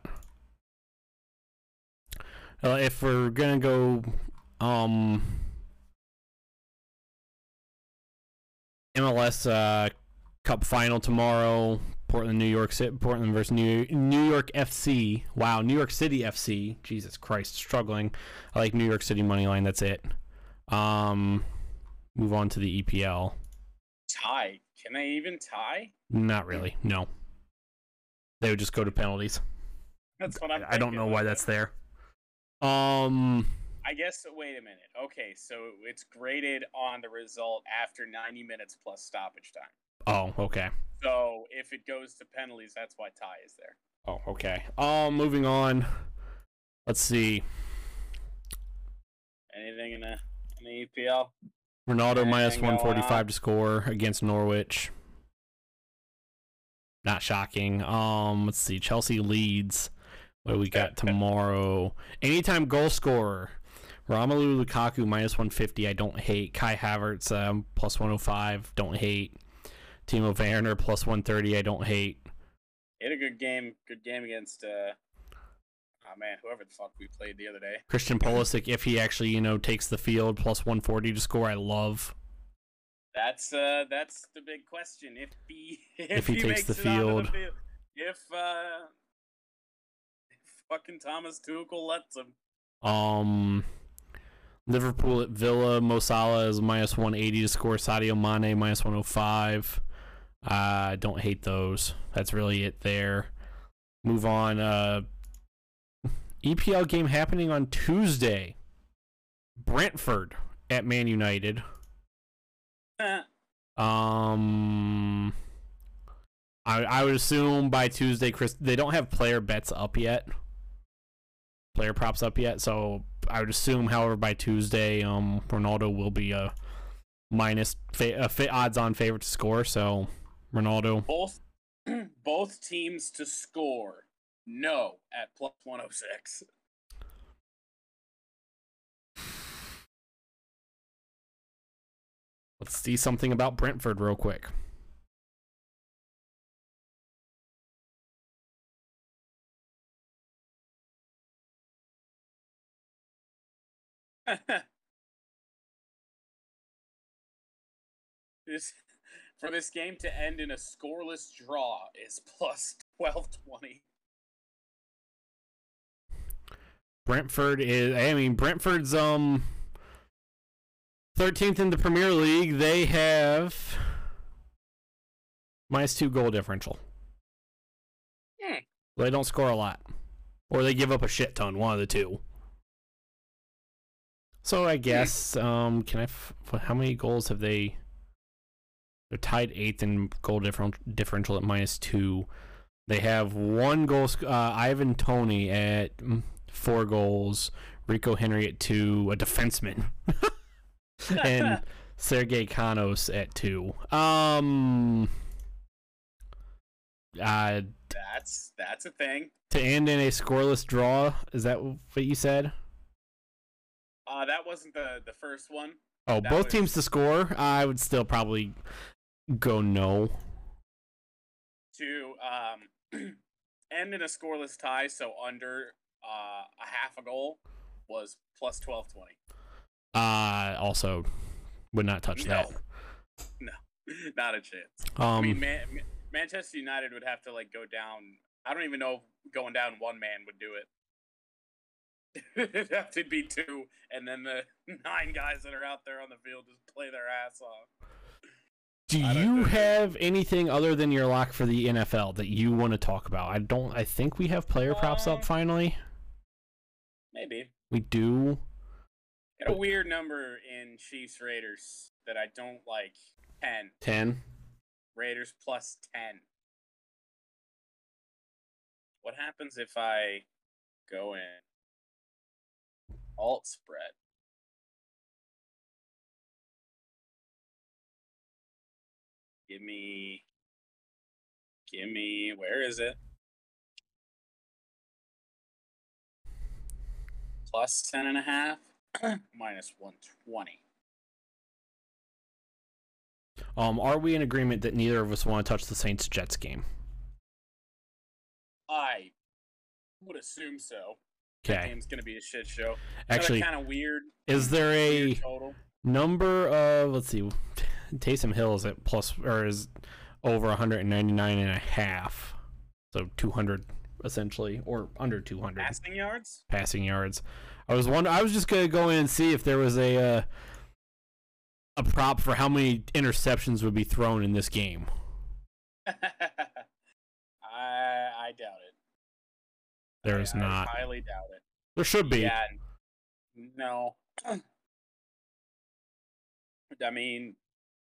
Uh, if we're gonna go, um, M L S uh, Cup final tomorrow. Portland, New York City. Portland versus New New York F C. Wow, New York City F C. Jesus Christ, struggling. I like New York City money line. That's it. Um, move on to the E P L. Tie. Can they even tie? Not really. No. They would just go to penalties. That's what I'm I don't thinking, know why like, that's there. Um. I guess, wait a minute. Okay, so it's graded on the result after ninety minutes plus stoppage time. Oh, okay. So if it goes to penalties, that's why tie is there. Oh, okay. Um, moving on. Let's see. Anything in the, in the E P L? Ronaldo Anything minus going one forty-five on? to score against Norwich. Not shocking. Um, let's see. Chelsea leads. What do we got tomorrow? Anytime goal scorer. Romelu Lukaku minus one fifty. I don't hate. Kai Havertz um, plus one oh five. Don't hate. Timo Werner plus one thirty. I don't hate. He had a good game. Good game against, uh, oh man, whoever the fuck we played the other day. Christian Pulisic, if he actually, you know, takes the field, plus one forty to score, I love. That's uh, that's the big question. If he if, If he takes makes the it onto field. the field, if uh, if fucking Thomas Tuchel lets him. Um, Liverpool at Villa. Mo Salah is minus one eighty to score. Sadio Mane minus one oh five. I uh, don't hate those. That's really it there. Move on. Uh, E P L game happening on Tuesday. Brentford at Man United. Um, I I would assume by Tuesday, Chris. They don't have player bets up yet. Player props up yet, so I would assume, however, by Tuesday, um, Ronaldo will be a minus fa- a fa- odds-on favorite to score. So Ronaldo. Both both teams to score. No, at plus one oh six. Let's see something about Brentford real quick. This, for this game to end in a scoreless draw is plus twelve twenty. Brentford is. I mean, Brentford's um thirteenth in the Premier League. They have minus two goal differential. Hmm. They don't score a lot, or they give up a shit ton. One of the two. So I guess um, can I? F- how many goals have they? They're tied eighth in goal differential differential at minus two. They have one goal. Uh, Ivan Toney at mm, four goals. Rico Henry at two. A defenseman. And Sergei Kanos at two. Um. Uh, That's that's a thing. to end in a scoreless draw. Is that what you said? Uh, that wasn't the the first one. Oh, That both was- teams to score. I would still probably go no. To um, end in a scoreless tie, so under uh, a half a goal, was plus twelve twenty. Uh, also would not touch No. that. No, not a chance. Um, I mean, Man, Manchester United would have to like go down. I don't even know if going down one man would do it. It'd have to be two, and then the nine guys that are out there on the field just play their ass off. Do you have anything other than your lock for the N F L that you want to talk about? I don't. I think we have player props um, up finally. Maybe we do. Got a weird number in Chiefs Raiders that I don't like. Ten. Ten. Raiders plus ten. What happens if I go in alt spread? Give me, give me, where is it? Plus ten and a half, minus one twenty. Um, are we in agreement that neither of us want to touch the Saints-Jets game? I would assume so. Okay. That game's going to be a shit show. Actually, kind of weird. Is there a total number of, let's see, Taysom Hill is at plus, or is over one ninety-nine and a half. So two hundred essentially, or under two hundred. Passing yards? Passing yards. I was wonder I was just going to go in and see if there was a uh, a prop for how many interceptions would be thrown in this game. I I doubt it. There is I, not. I highly doubt it. There should be. Yeah. No. I mean,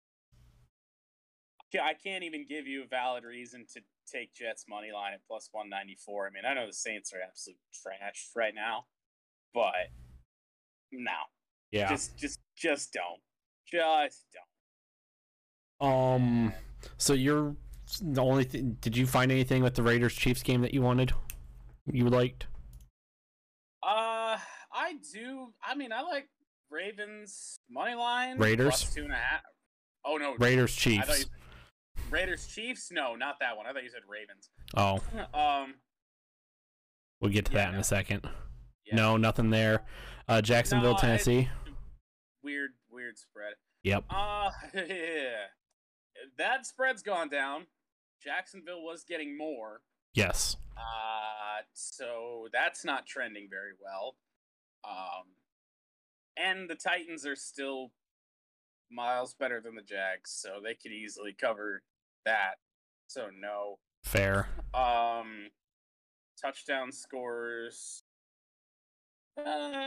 I can't even give you a valid reason to take Jets money line at plus one ninety-four. I mean, I know the Saints are absolute trash right now, but no. Yeah. Just, just, just don't. Just don't. Um. So you're the only thing. Did you find anything with the Raiders Chiefs game that you wanted? You liked? Uh, I do. I mean, I like Ravens money line. Raiders plus two and a half. Oh no. Raiders Chiefs. Said, Raiders Chiefs? No, not that one. I thought you said Ravens. Oh. Um. We'll get to yeah, that in no. a second. Yeah. No, nothing there. Uh, Jacksonville, no, Tennessee. Weird, weird spread. Yep. Uh, yeah. That spread's gone down. Jacksonville was getting more. Yes. Uh, so that's not trending very well. Um, and the Titans are still miles better than the Jags, so they could easily cover that. So no. Fair. Um, touchdown scores. Uh,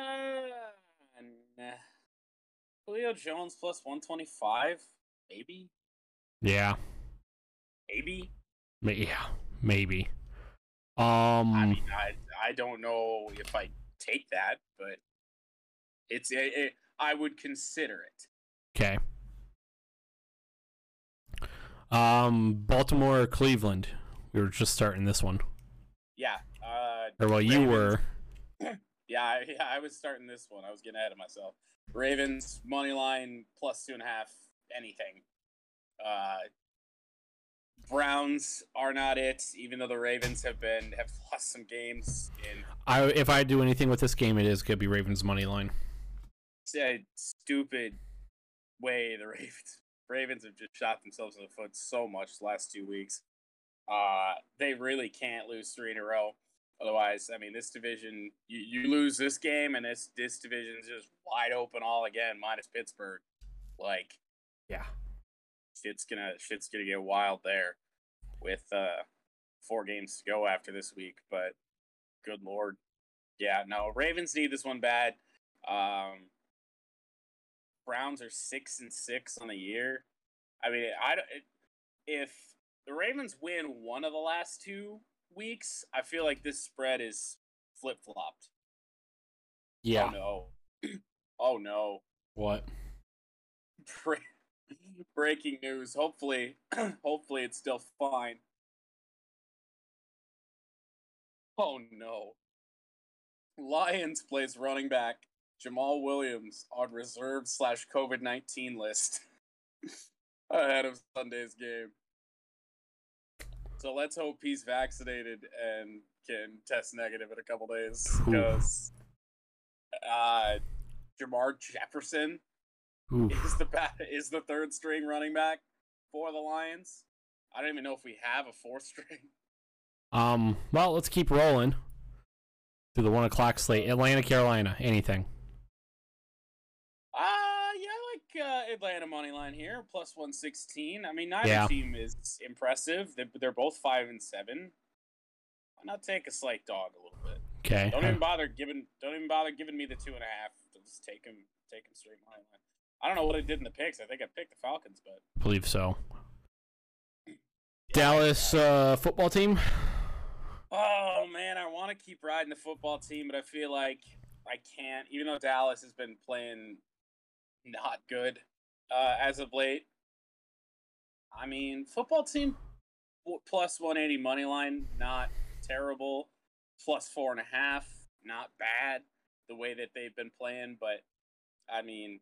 nah. Julio Jones plus one twenty-five, maybe. Yeah. Maybe. Ma- Yeah. Maybe. Um. I mean, I I don't know if I take that, but it's it, it, I would consider it. Okay. Um, Baltimore, Cleveland. We were just starting this one. Yeah. Uh, Or well, you Ravens- were. Yeah, I, yeah, I was starting this one. I was getting ahead of myself. Ravens money line plus two and a half. Anything. Uh, Browns are not it, even though the Ravens have been have lost some games in I if I do anything with this game, it is gonna be Ravens money line. a stupid way. The Ravens Ravens have just shot themselves in the foot so much the last two weeks. Uh, they really can't lose three in a row. Otherwise, I mean, this division, you, you lose this game, and this this division is just wide open all again, minus Pittsburgh. Like, Yeah. shit's gonna shit's gonna get wild there, with uh four games to go after this week. But good lord, yeah, no, Ravens need this one bad. Um, Browns are six and six on the year. I mean, I don't- if the Ravens win one of the last two weeks, I feel like this spread is flip flopped. Yeah. Oh no! Oh no! What? Bre- Breaking news. Hopefully, hopefully it's still fine. Oh no! Lions plays running back Jamal Williams on reserve slash COVID nineteen list ahead of Sunday's game. So let's hope he's vaccinated and can test negative in a couple days, because uh, Jamar Jefferson Oof. is the ba- is the third string running back for the Lions. I don't even know if we have a fourth string. Um, well, let's keep rolling through the one o'clock slate. Atlanta, Carolina, anything. Uh, yeah, I like uh, Atlanta money line here, plus one sixteen. I mean, neither Yeah. team is impressive. They're, they're both five and seven. Why not take a slight dog a little bit? Okay. Don't even bother giving. Don't even bother giving me the two and a half. Just take him. Take him straight money line. I don't know what I did in the picks. I think I picked the Falcons, but I believe so. yeah, Dallas uh, football team. Oh man, I want to keep riding the football team, but I feel like I can't. Even though Dallas has been playing not good uh, as of late. I mean, football team plus one eighty money line, not terrible. Plus four and a half, not bad. The way that they've been playing, but I mean,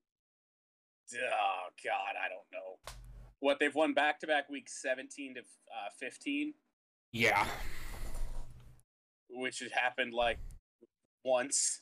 oh god, I don't know what they've won back to back weeks seventeen to uh, fifteen. Yeah. Which has happened like once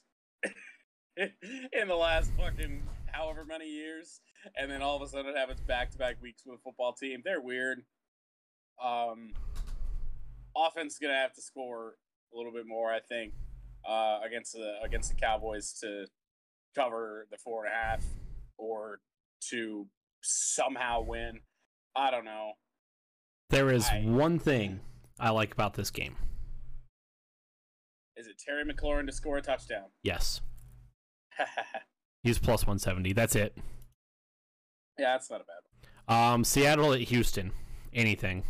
in the last fucking however many years, and then all of a sudden it happens back to back weeks with a football team. They're weird. Um, offense is gonna have to score a little bit more, I think, uh, against the against the Cowboys to cover the four and a half or to somehow win. I don't know. There is I, one thing I like about this game. Is it Terry McLaurin to score a touchdown? Yes. He's plus one seventy. That's it. Yeah, that's not a bad one. Um, Seattle at Houston. Anything.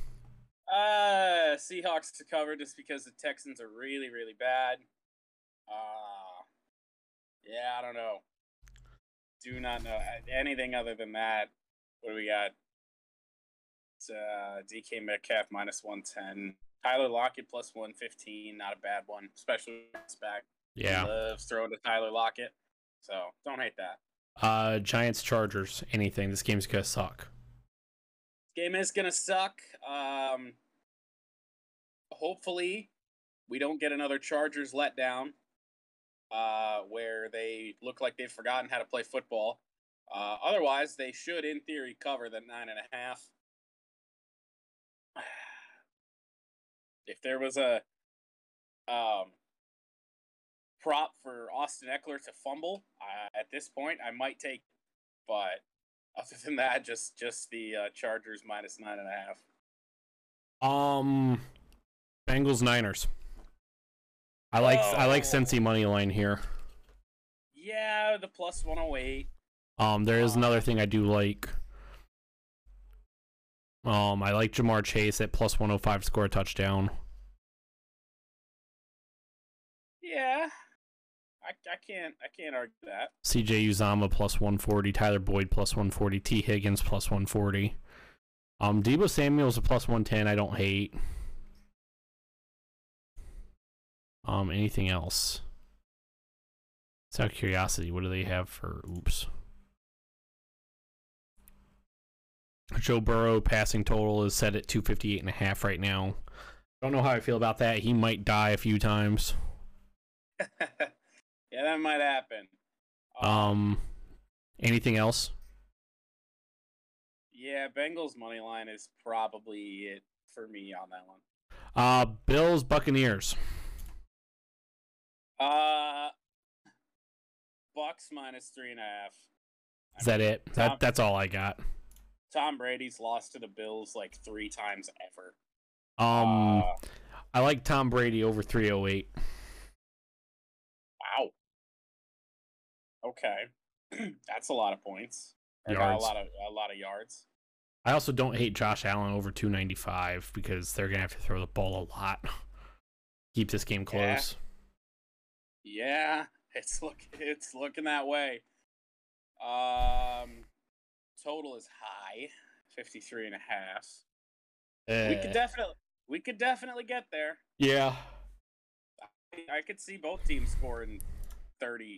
Uh, Seahawks to cover just because the Texans are really, really bad. Uh, yeah, I don't know. Do not know anything other than that. What do we got? It's, uh, D K Metcalf minus one ten. Tyler Lockett plus one fifteen. Not a bad one, especially when it's back. Yeah. He loves throwing to Tyler Lockett. So don't hate that. Uh, Giants Chargers. Anything. This game's gonna suck. This game is gonna suck. Um, hopefully, we don't get another Chargers letdown, uh, where they look like they've forgotten how to play football. Uh, otherwise, they should, in theory, cover the nine and a half. If there was a um, prop for Austin Eckler to fumble uh, at this point, I might take it. But other than that, just just the uh, Chargers minus nine and a half. Um, Bengals Niners. I like Oh. I like Cincy money line here. Yeah, the plus one oh eight. Um, there is another thing I do like. Um, I like Jamar Chase at plus one oh five score a touchdown. Yeah, I, I can't I can't argue that. C J Uzama plus one forty. Tyler Boyd plus one forty. T Higgins plus one forty. Um, Deebo Samuel's a plus one ten. I don't hate. Um, anything else? It's out of curiosity. What do they have for? Oops. Joe Burrow passing total is set at two fifty-eight and a half right now. Don't know how I feel about that. He might die a few times. Yeah, that might happen. Um, anything else? Yeah, Bengals money line is probably it for me on that one. Uh, Bills Buccaneers. Uh, Bucks minus three and a half. Is that it? Tom, That that's all I got. Tom Brady's lost to the Bills like three times ever. Um, uh, I like Tom Brady over three oh eight. Wow. Okay, that's a lot of points. Or Yards. a lot of a lot of yards. I also don't hate Josh Allen over two ninety-five because they're gonna have to throw the ball a lot. Keep this game close. Yeah, yeah it's look it's looking that way. Um, total is high, fifty-three and a half. Uh, We could definitely we could definitely get there. yeah. I could see both teams scoring thirty.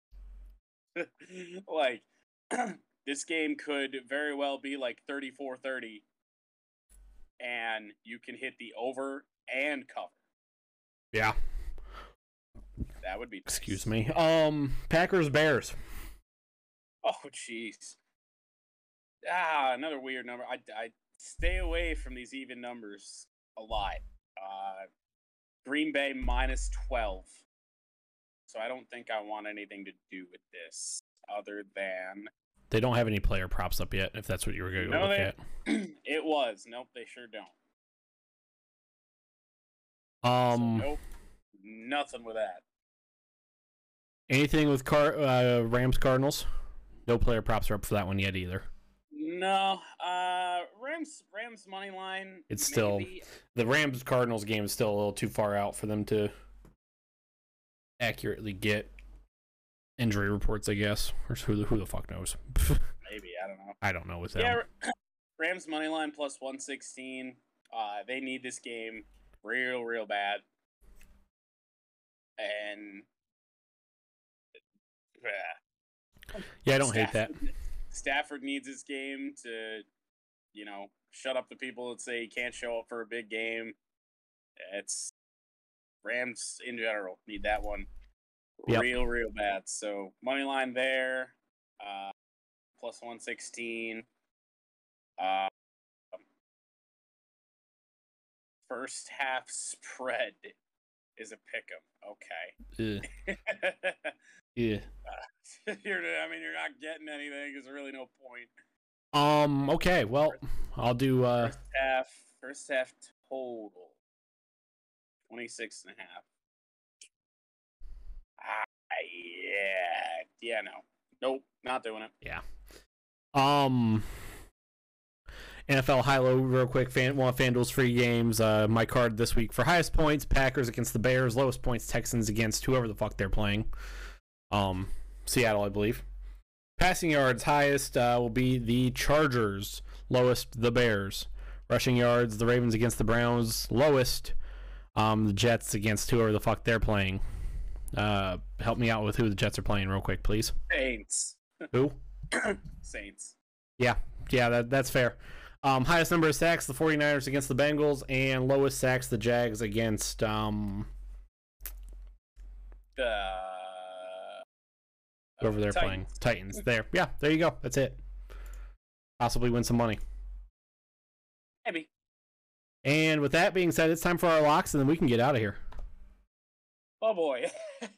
Like, this game could very well be like thirty-four thirty, and you can hit the over and cover. Yeah. That would be nice. Excuse me. Um, Packers Bears. Oh, jeez. Ah, another weird number. I, I stay away from these even numbers a lot. Uh, Green Bay minus twelve. So I don't think I want anything to do with this other than... They don't have any player props up yet, if that's what you were going to no, look they, at. It was. Nope, they sure don't. Um, so, nope, nothing with that. Anything with Car- uh, Rams Cardinals? No player props are up for that one yet either. No, uh, Rams Rams money line. It's still maybe. The Rams Cardinals game is still a little too far out for them to accurately get injury reports, I guess. Or who the, who the fuck knows? Maybe, I don't know. I don't know with them. Yeah, Rams money line plus one sixteen. Uh, they need this game real, real bad. And yeah, yeah I don't Stafford, hate that. Stafford needs this game to, you know, shut up the people that say he can't show up for a big game. It's Rams in general need that one yep. real, real bad. So money line there, uh, plus one sixteen. Uh, first half spread is a pick'em. Okay. Ugh. Yeah. Uh, you're, I mean, you're not getting anything. There's really no point. Um. Okay. Well, I'll do. Uh, first half. First half total. twenty-six and a half. Ah, yeah. Yeah. No. Nope. Not doing it. Yeah. Um. N F L high-low real quick. Fan, one of FanDuel's free games. Uh, my card this week for highest points: Packers against the Bears. Lowest points: Texans against whoever the fuck they're playing. Um, Seattle, I believe. Passing yards highest uh, will be the Chargers. Lowest, the Bears. Rushing yards: the Ravens against the Browns. Lowest, um, the Jets against whoever the fuck they're playing. Uh, help me out with who the Jets are playing real quick, please. Saints. Who? Saints. Yeah, yeah, that that's fair. Um, highest number of sacks, the 49ers against the Bengals, and lowest sacks, the Jags against um the whoever they're Titans. playing. Titans. There. Yeah, there you go. That's it. Possibly win some money. Maybe. And with that being said, it's time for our locks, and then we can get out of here. Oh boy.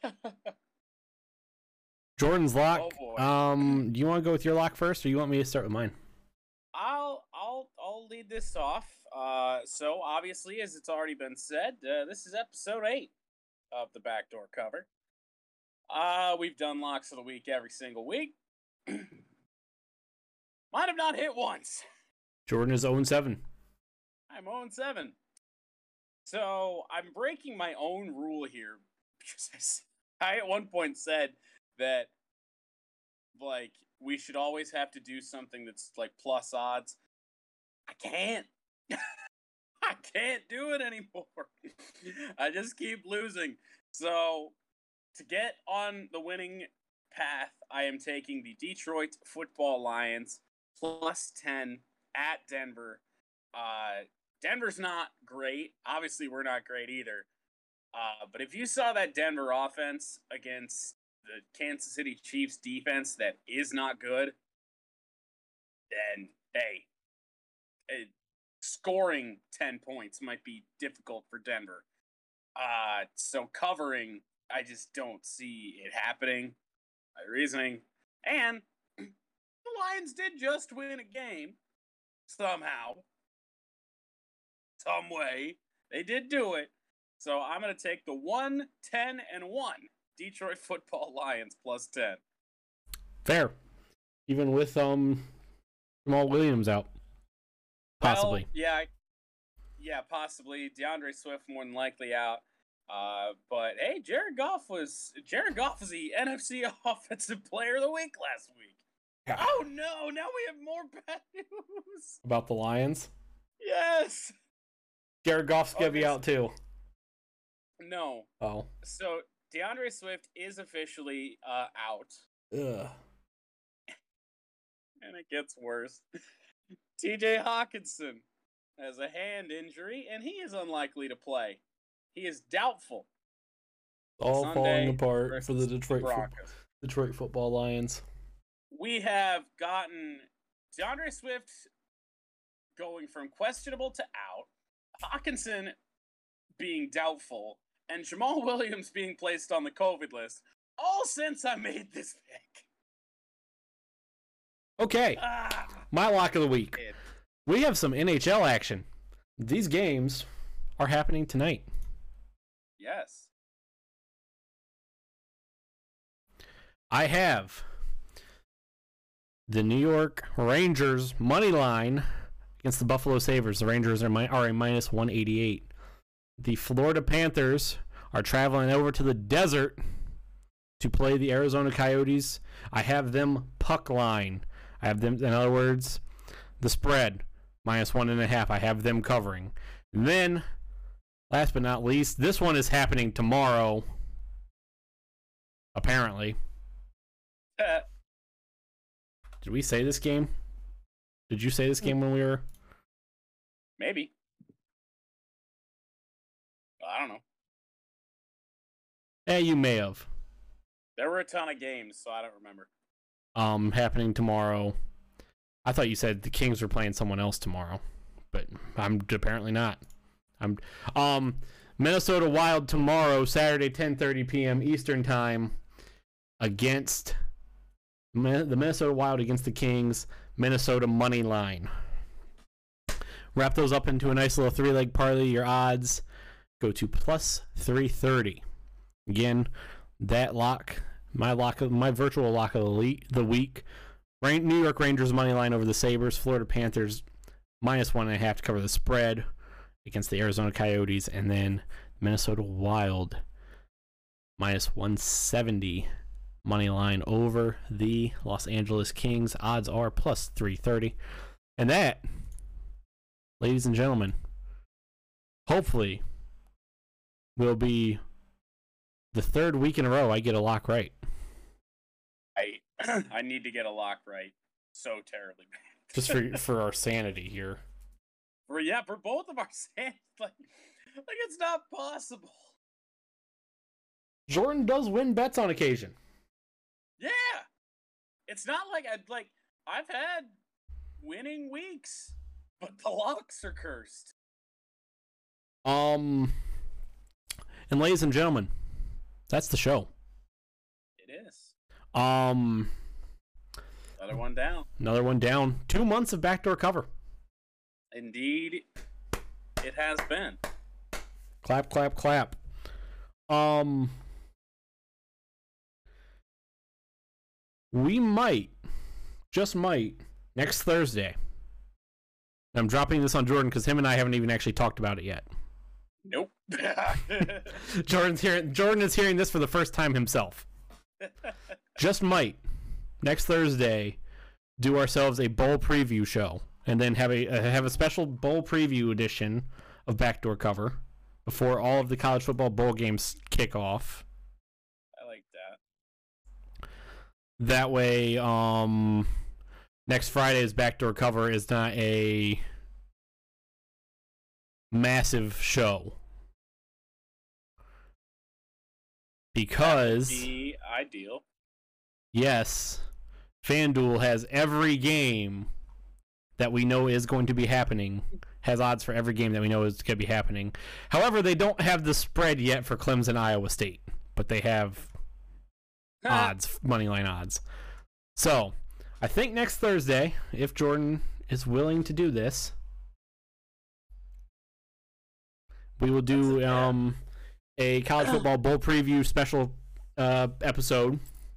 Jordan's lock. Oh boy. Um, do you want to go with your lock first, or you want me to start with mine? I'll I'll I'll lead this off. Uh, so obviously, as it's already been said, uh, this is episode eight of the Backdoor Cover. Uh, we've done locks of the week every single week. Might have not hit once. Jordan is oh and seven. I'm oh and seven. So I'm breaking my own rule here because I at one point said that like we should always have to do something that's like plus odds. I can't. I can't do it anymore. I just keep losing. So to get on the winning path, I am taking the Detroit Football Lions plus ten at Denver. Uh, Denver's not great. Obviously, we're not great either. Uh, but if you saw that Denver offense against the Kansas City Chiefs defense that is not good, then, hey, it, scoring ten points might be difficult for Denver. Uh, so covering, I just don't see it happening. My reasoning. And the Lions did just win a game. Somehow. Some way. They did do it. So I'm going to take the one, ten, and one Detroit Football Lions plus ten. Fair. Even with um Jamal Williams out. Possibly. Well, yeah. Yeah, possibly. DeAndre Swift more than likely out. Uh, but hey, Jared Goff was Jared Goff was the N F C Offensive Player of the Week last week. Yeah. Oh no, now we have more bad news. About the Lions? Yes. Jared Goff's gonna Okay, be out too. No. Oh. So DeAndre Swift is officially uh, out. Ugh. And it gets worse. T J Hawkinson has a hand injury, and he is unlikely to play. He is doubtful. All Sunday falling apart versus for the Detroit fo- Broncos. Detroit Football Lions. We have gotten DeAndre Swift going from questionable to out, Hawkinson being doubtful, and Jamal Williams being placed on the COVID list, all since I made this pick. Okay, Ah, my lock of the week. it- We have some N H L action. These games are happening tonight. yes. I have the New York Rangers money line against the Buffalo Sabres. The Rangers are, mi- are a minus one eighty-eight. The Florida Panthers are traveling over to the desert to play the Arizona Coyotes. I have them puck line. I have them, in other words, the spread, minus one and a half. I have them covering. And then, last but not least, this one is happening tomorrow, apparently. Uh, Did we say this game? Did you say this game when we were? maybe. I don't know. Eh, you may have. There were a ton of games, so I don't remember. Um, happening tomorrow. I thought you said the Kings were playing someone else tomorrow, but I'm apparently not. I'm um Minnesota Wild tomorrow, Saturday, ten thirty p.m. Eastern time, against Min- the Minnesota Wild against the Kings. Minnesota money line. Wrap those up into a nice little three-leg parlay. Your odds go to plus three thirty. Again, that lock, my lock, of, my virtual lock of the, le- the week. Rain- New York Rangers money line over the Sabres. Florida Panthers minus one and a half to cover the spread against the Arizona Coyotes, and then Minnesota Wild minus one seventy money line over the Los Angeles Kings. Odds are plus three thirty, and that, ladies and gentlemen, hopefully will be the third week in a row I get a lock right. I I need to get a lock right so terribly bad. Just for for our sanity here. For yeah, for both of our sands, like like it's not possible. Jordan does win bets on occasion. Yeah, it's not like I'd like I've had winning weeks, but the locks are cursed. Um, and ladies and gentlemen, that's the show. It is Um, another one down. another one down. Two months of backdoor cover. Indeed, it has been. Clap, clap, clap. Um, we might, just might, next Thursday. I'm dropping this on Jordan because him and I haven't even actually talked about it yet. Nope. Jordan's hearing. Jordan is hearing this for the first time himself. Just might, next Thursday, do ourselves a bowl preview show, and then have a uh, have a special bowl preview edition of Backdoor Cover before all of the college football bowl games kick off. I like that. That way, um, next Friday's Backdoor Cover is not a massive show. Because, The ideal. yes, FanDuel has every game that we know is going to be happening, has odds for every game that we know is going to be happening. However, they don't have the spread yet for Clemson, Iowa State, but they have odds, money line odds. So, I think next Thursday, if Jordan is willing to do this, we will do That's a- um, a college football bowl preview special uh, episode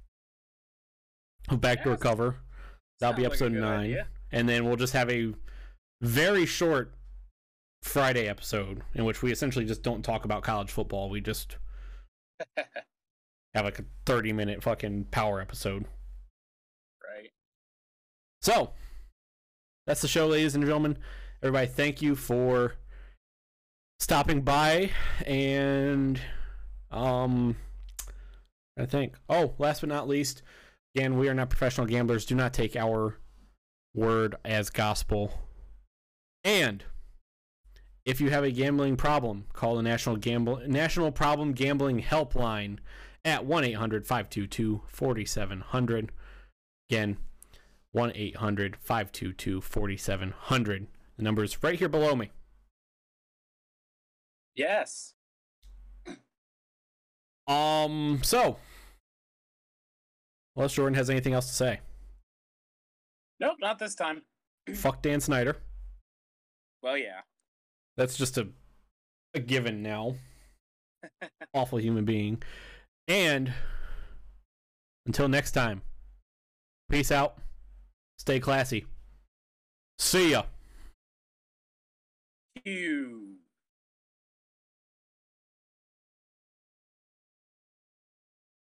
of Backdoor Yes. Cover. That'll be Sounds like a episode good nine. idea. And then we'll just have a very short Friday episode in which we essentially just don't talk about college football. We just have like a thirty minute fucking power episode. Right. So, that's the show, ladies and gentlemen. Everybody, thank you for stopping by. And, um, I think, oh, last but not least, again, we are not professional gamblers. Do not take our word as gospel. And if you have a gambling problem, call the National Gamble National Problem Gambling Helpline at one eight hundred five two two four seven zero zero. Again, one eight hundred five two two four seven zero zero. The number is right here below me. Yes. Um, so, unless Jordan has anything else to say. Nope, not this time. Fuck Dan Snyder. Well, yeah. That's just a, a given now. Awful human being. And until next time, peace out. Stay classy. See ya. Huge.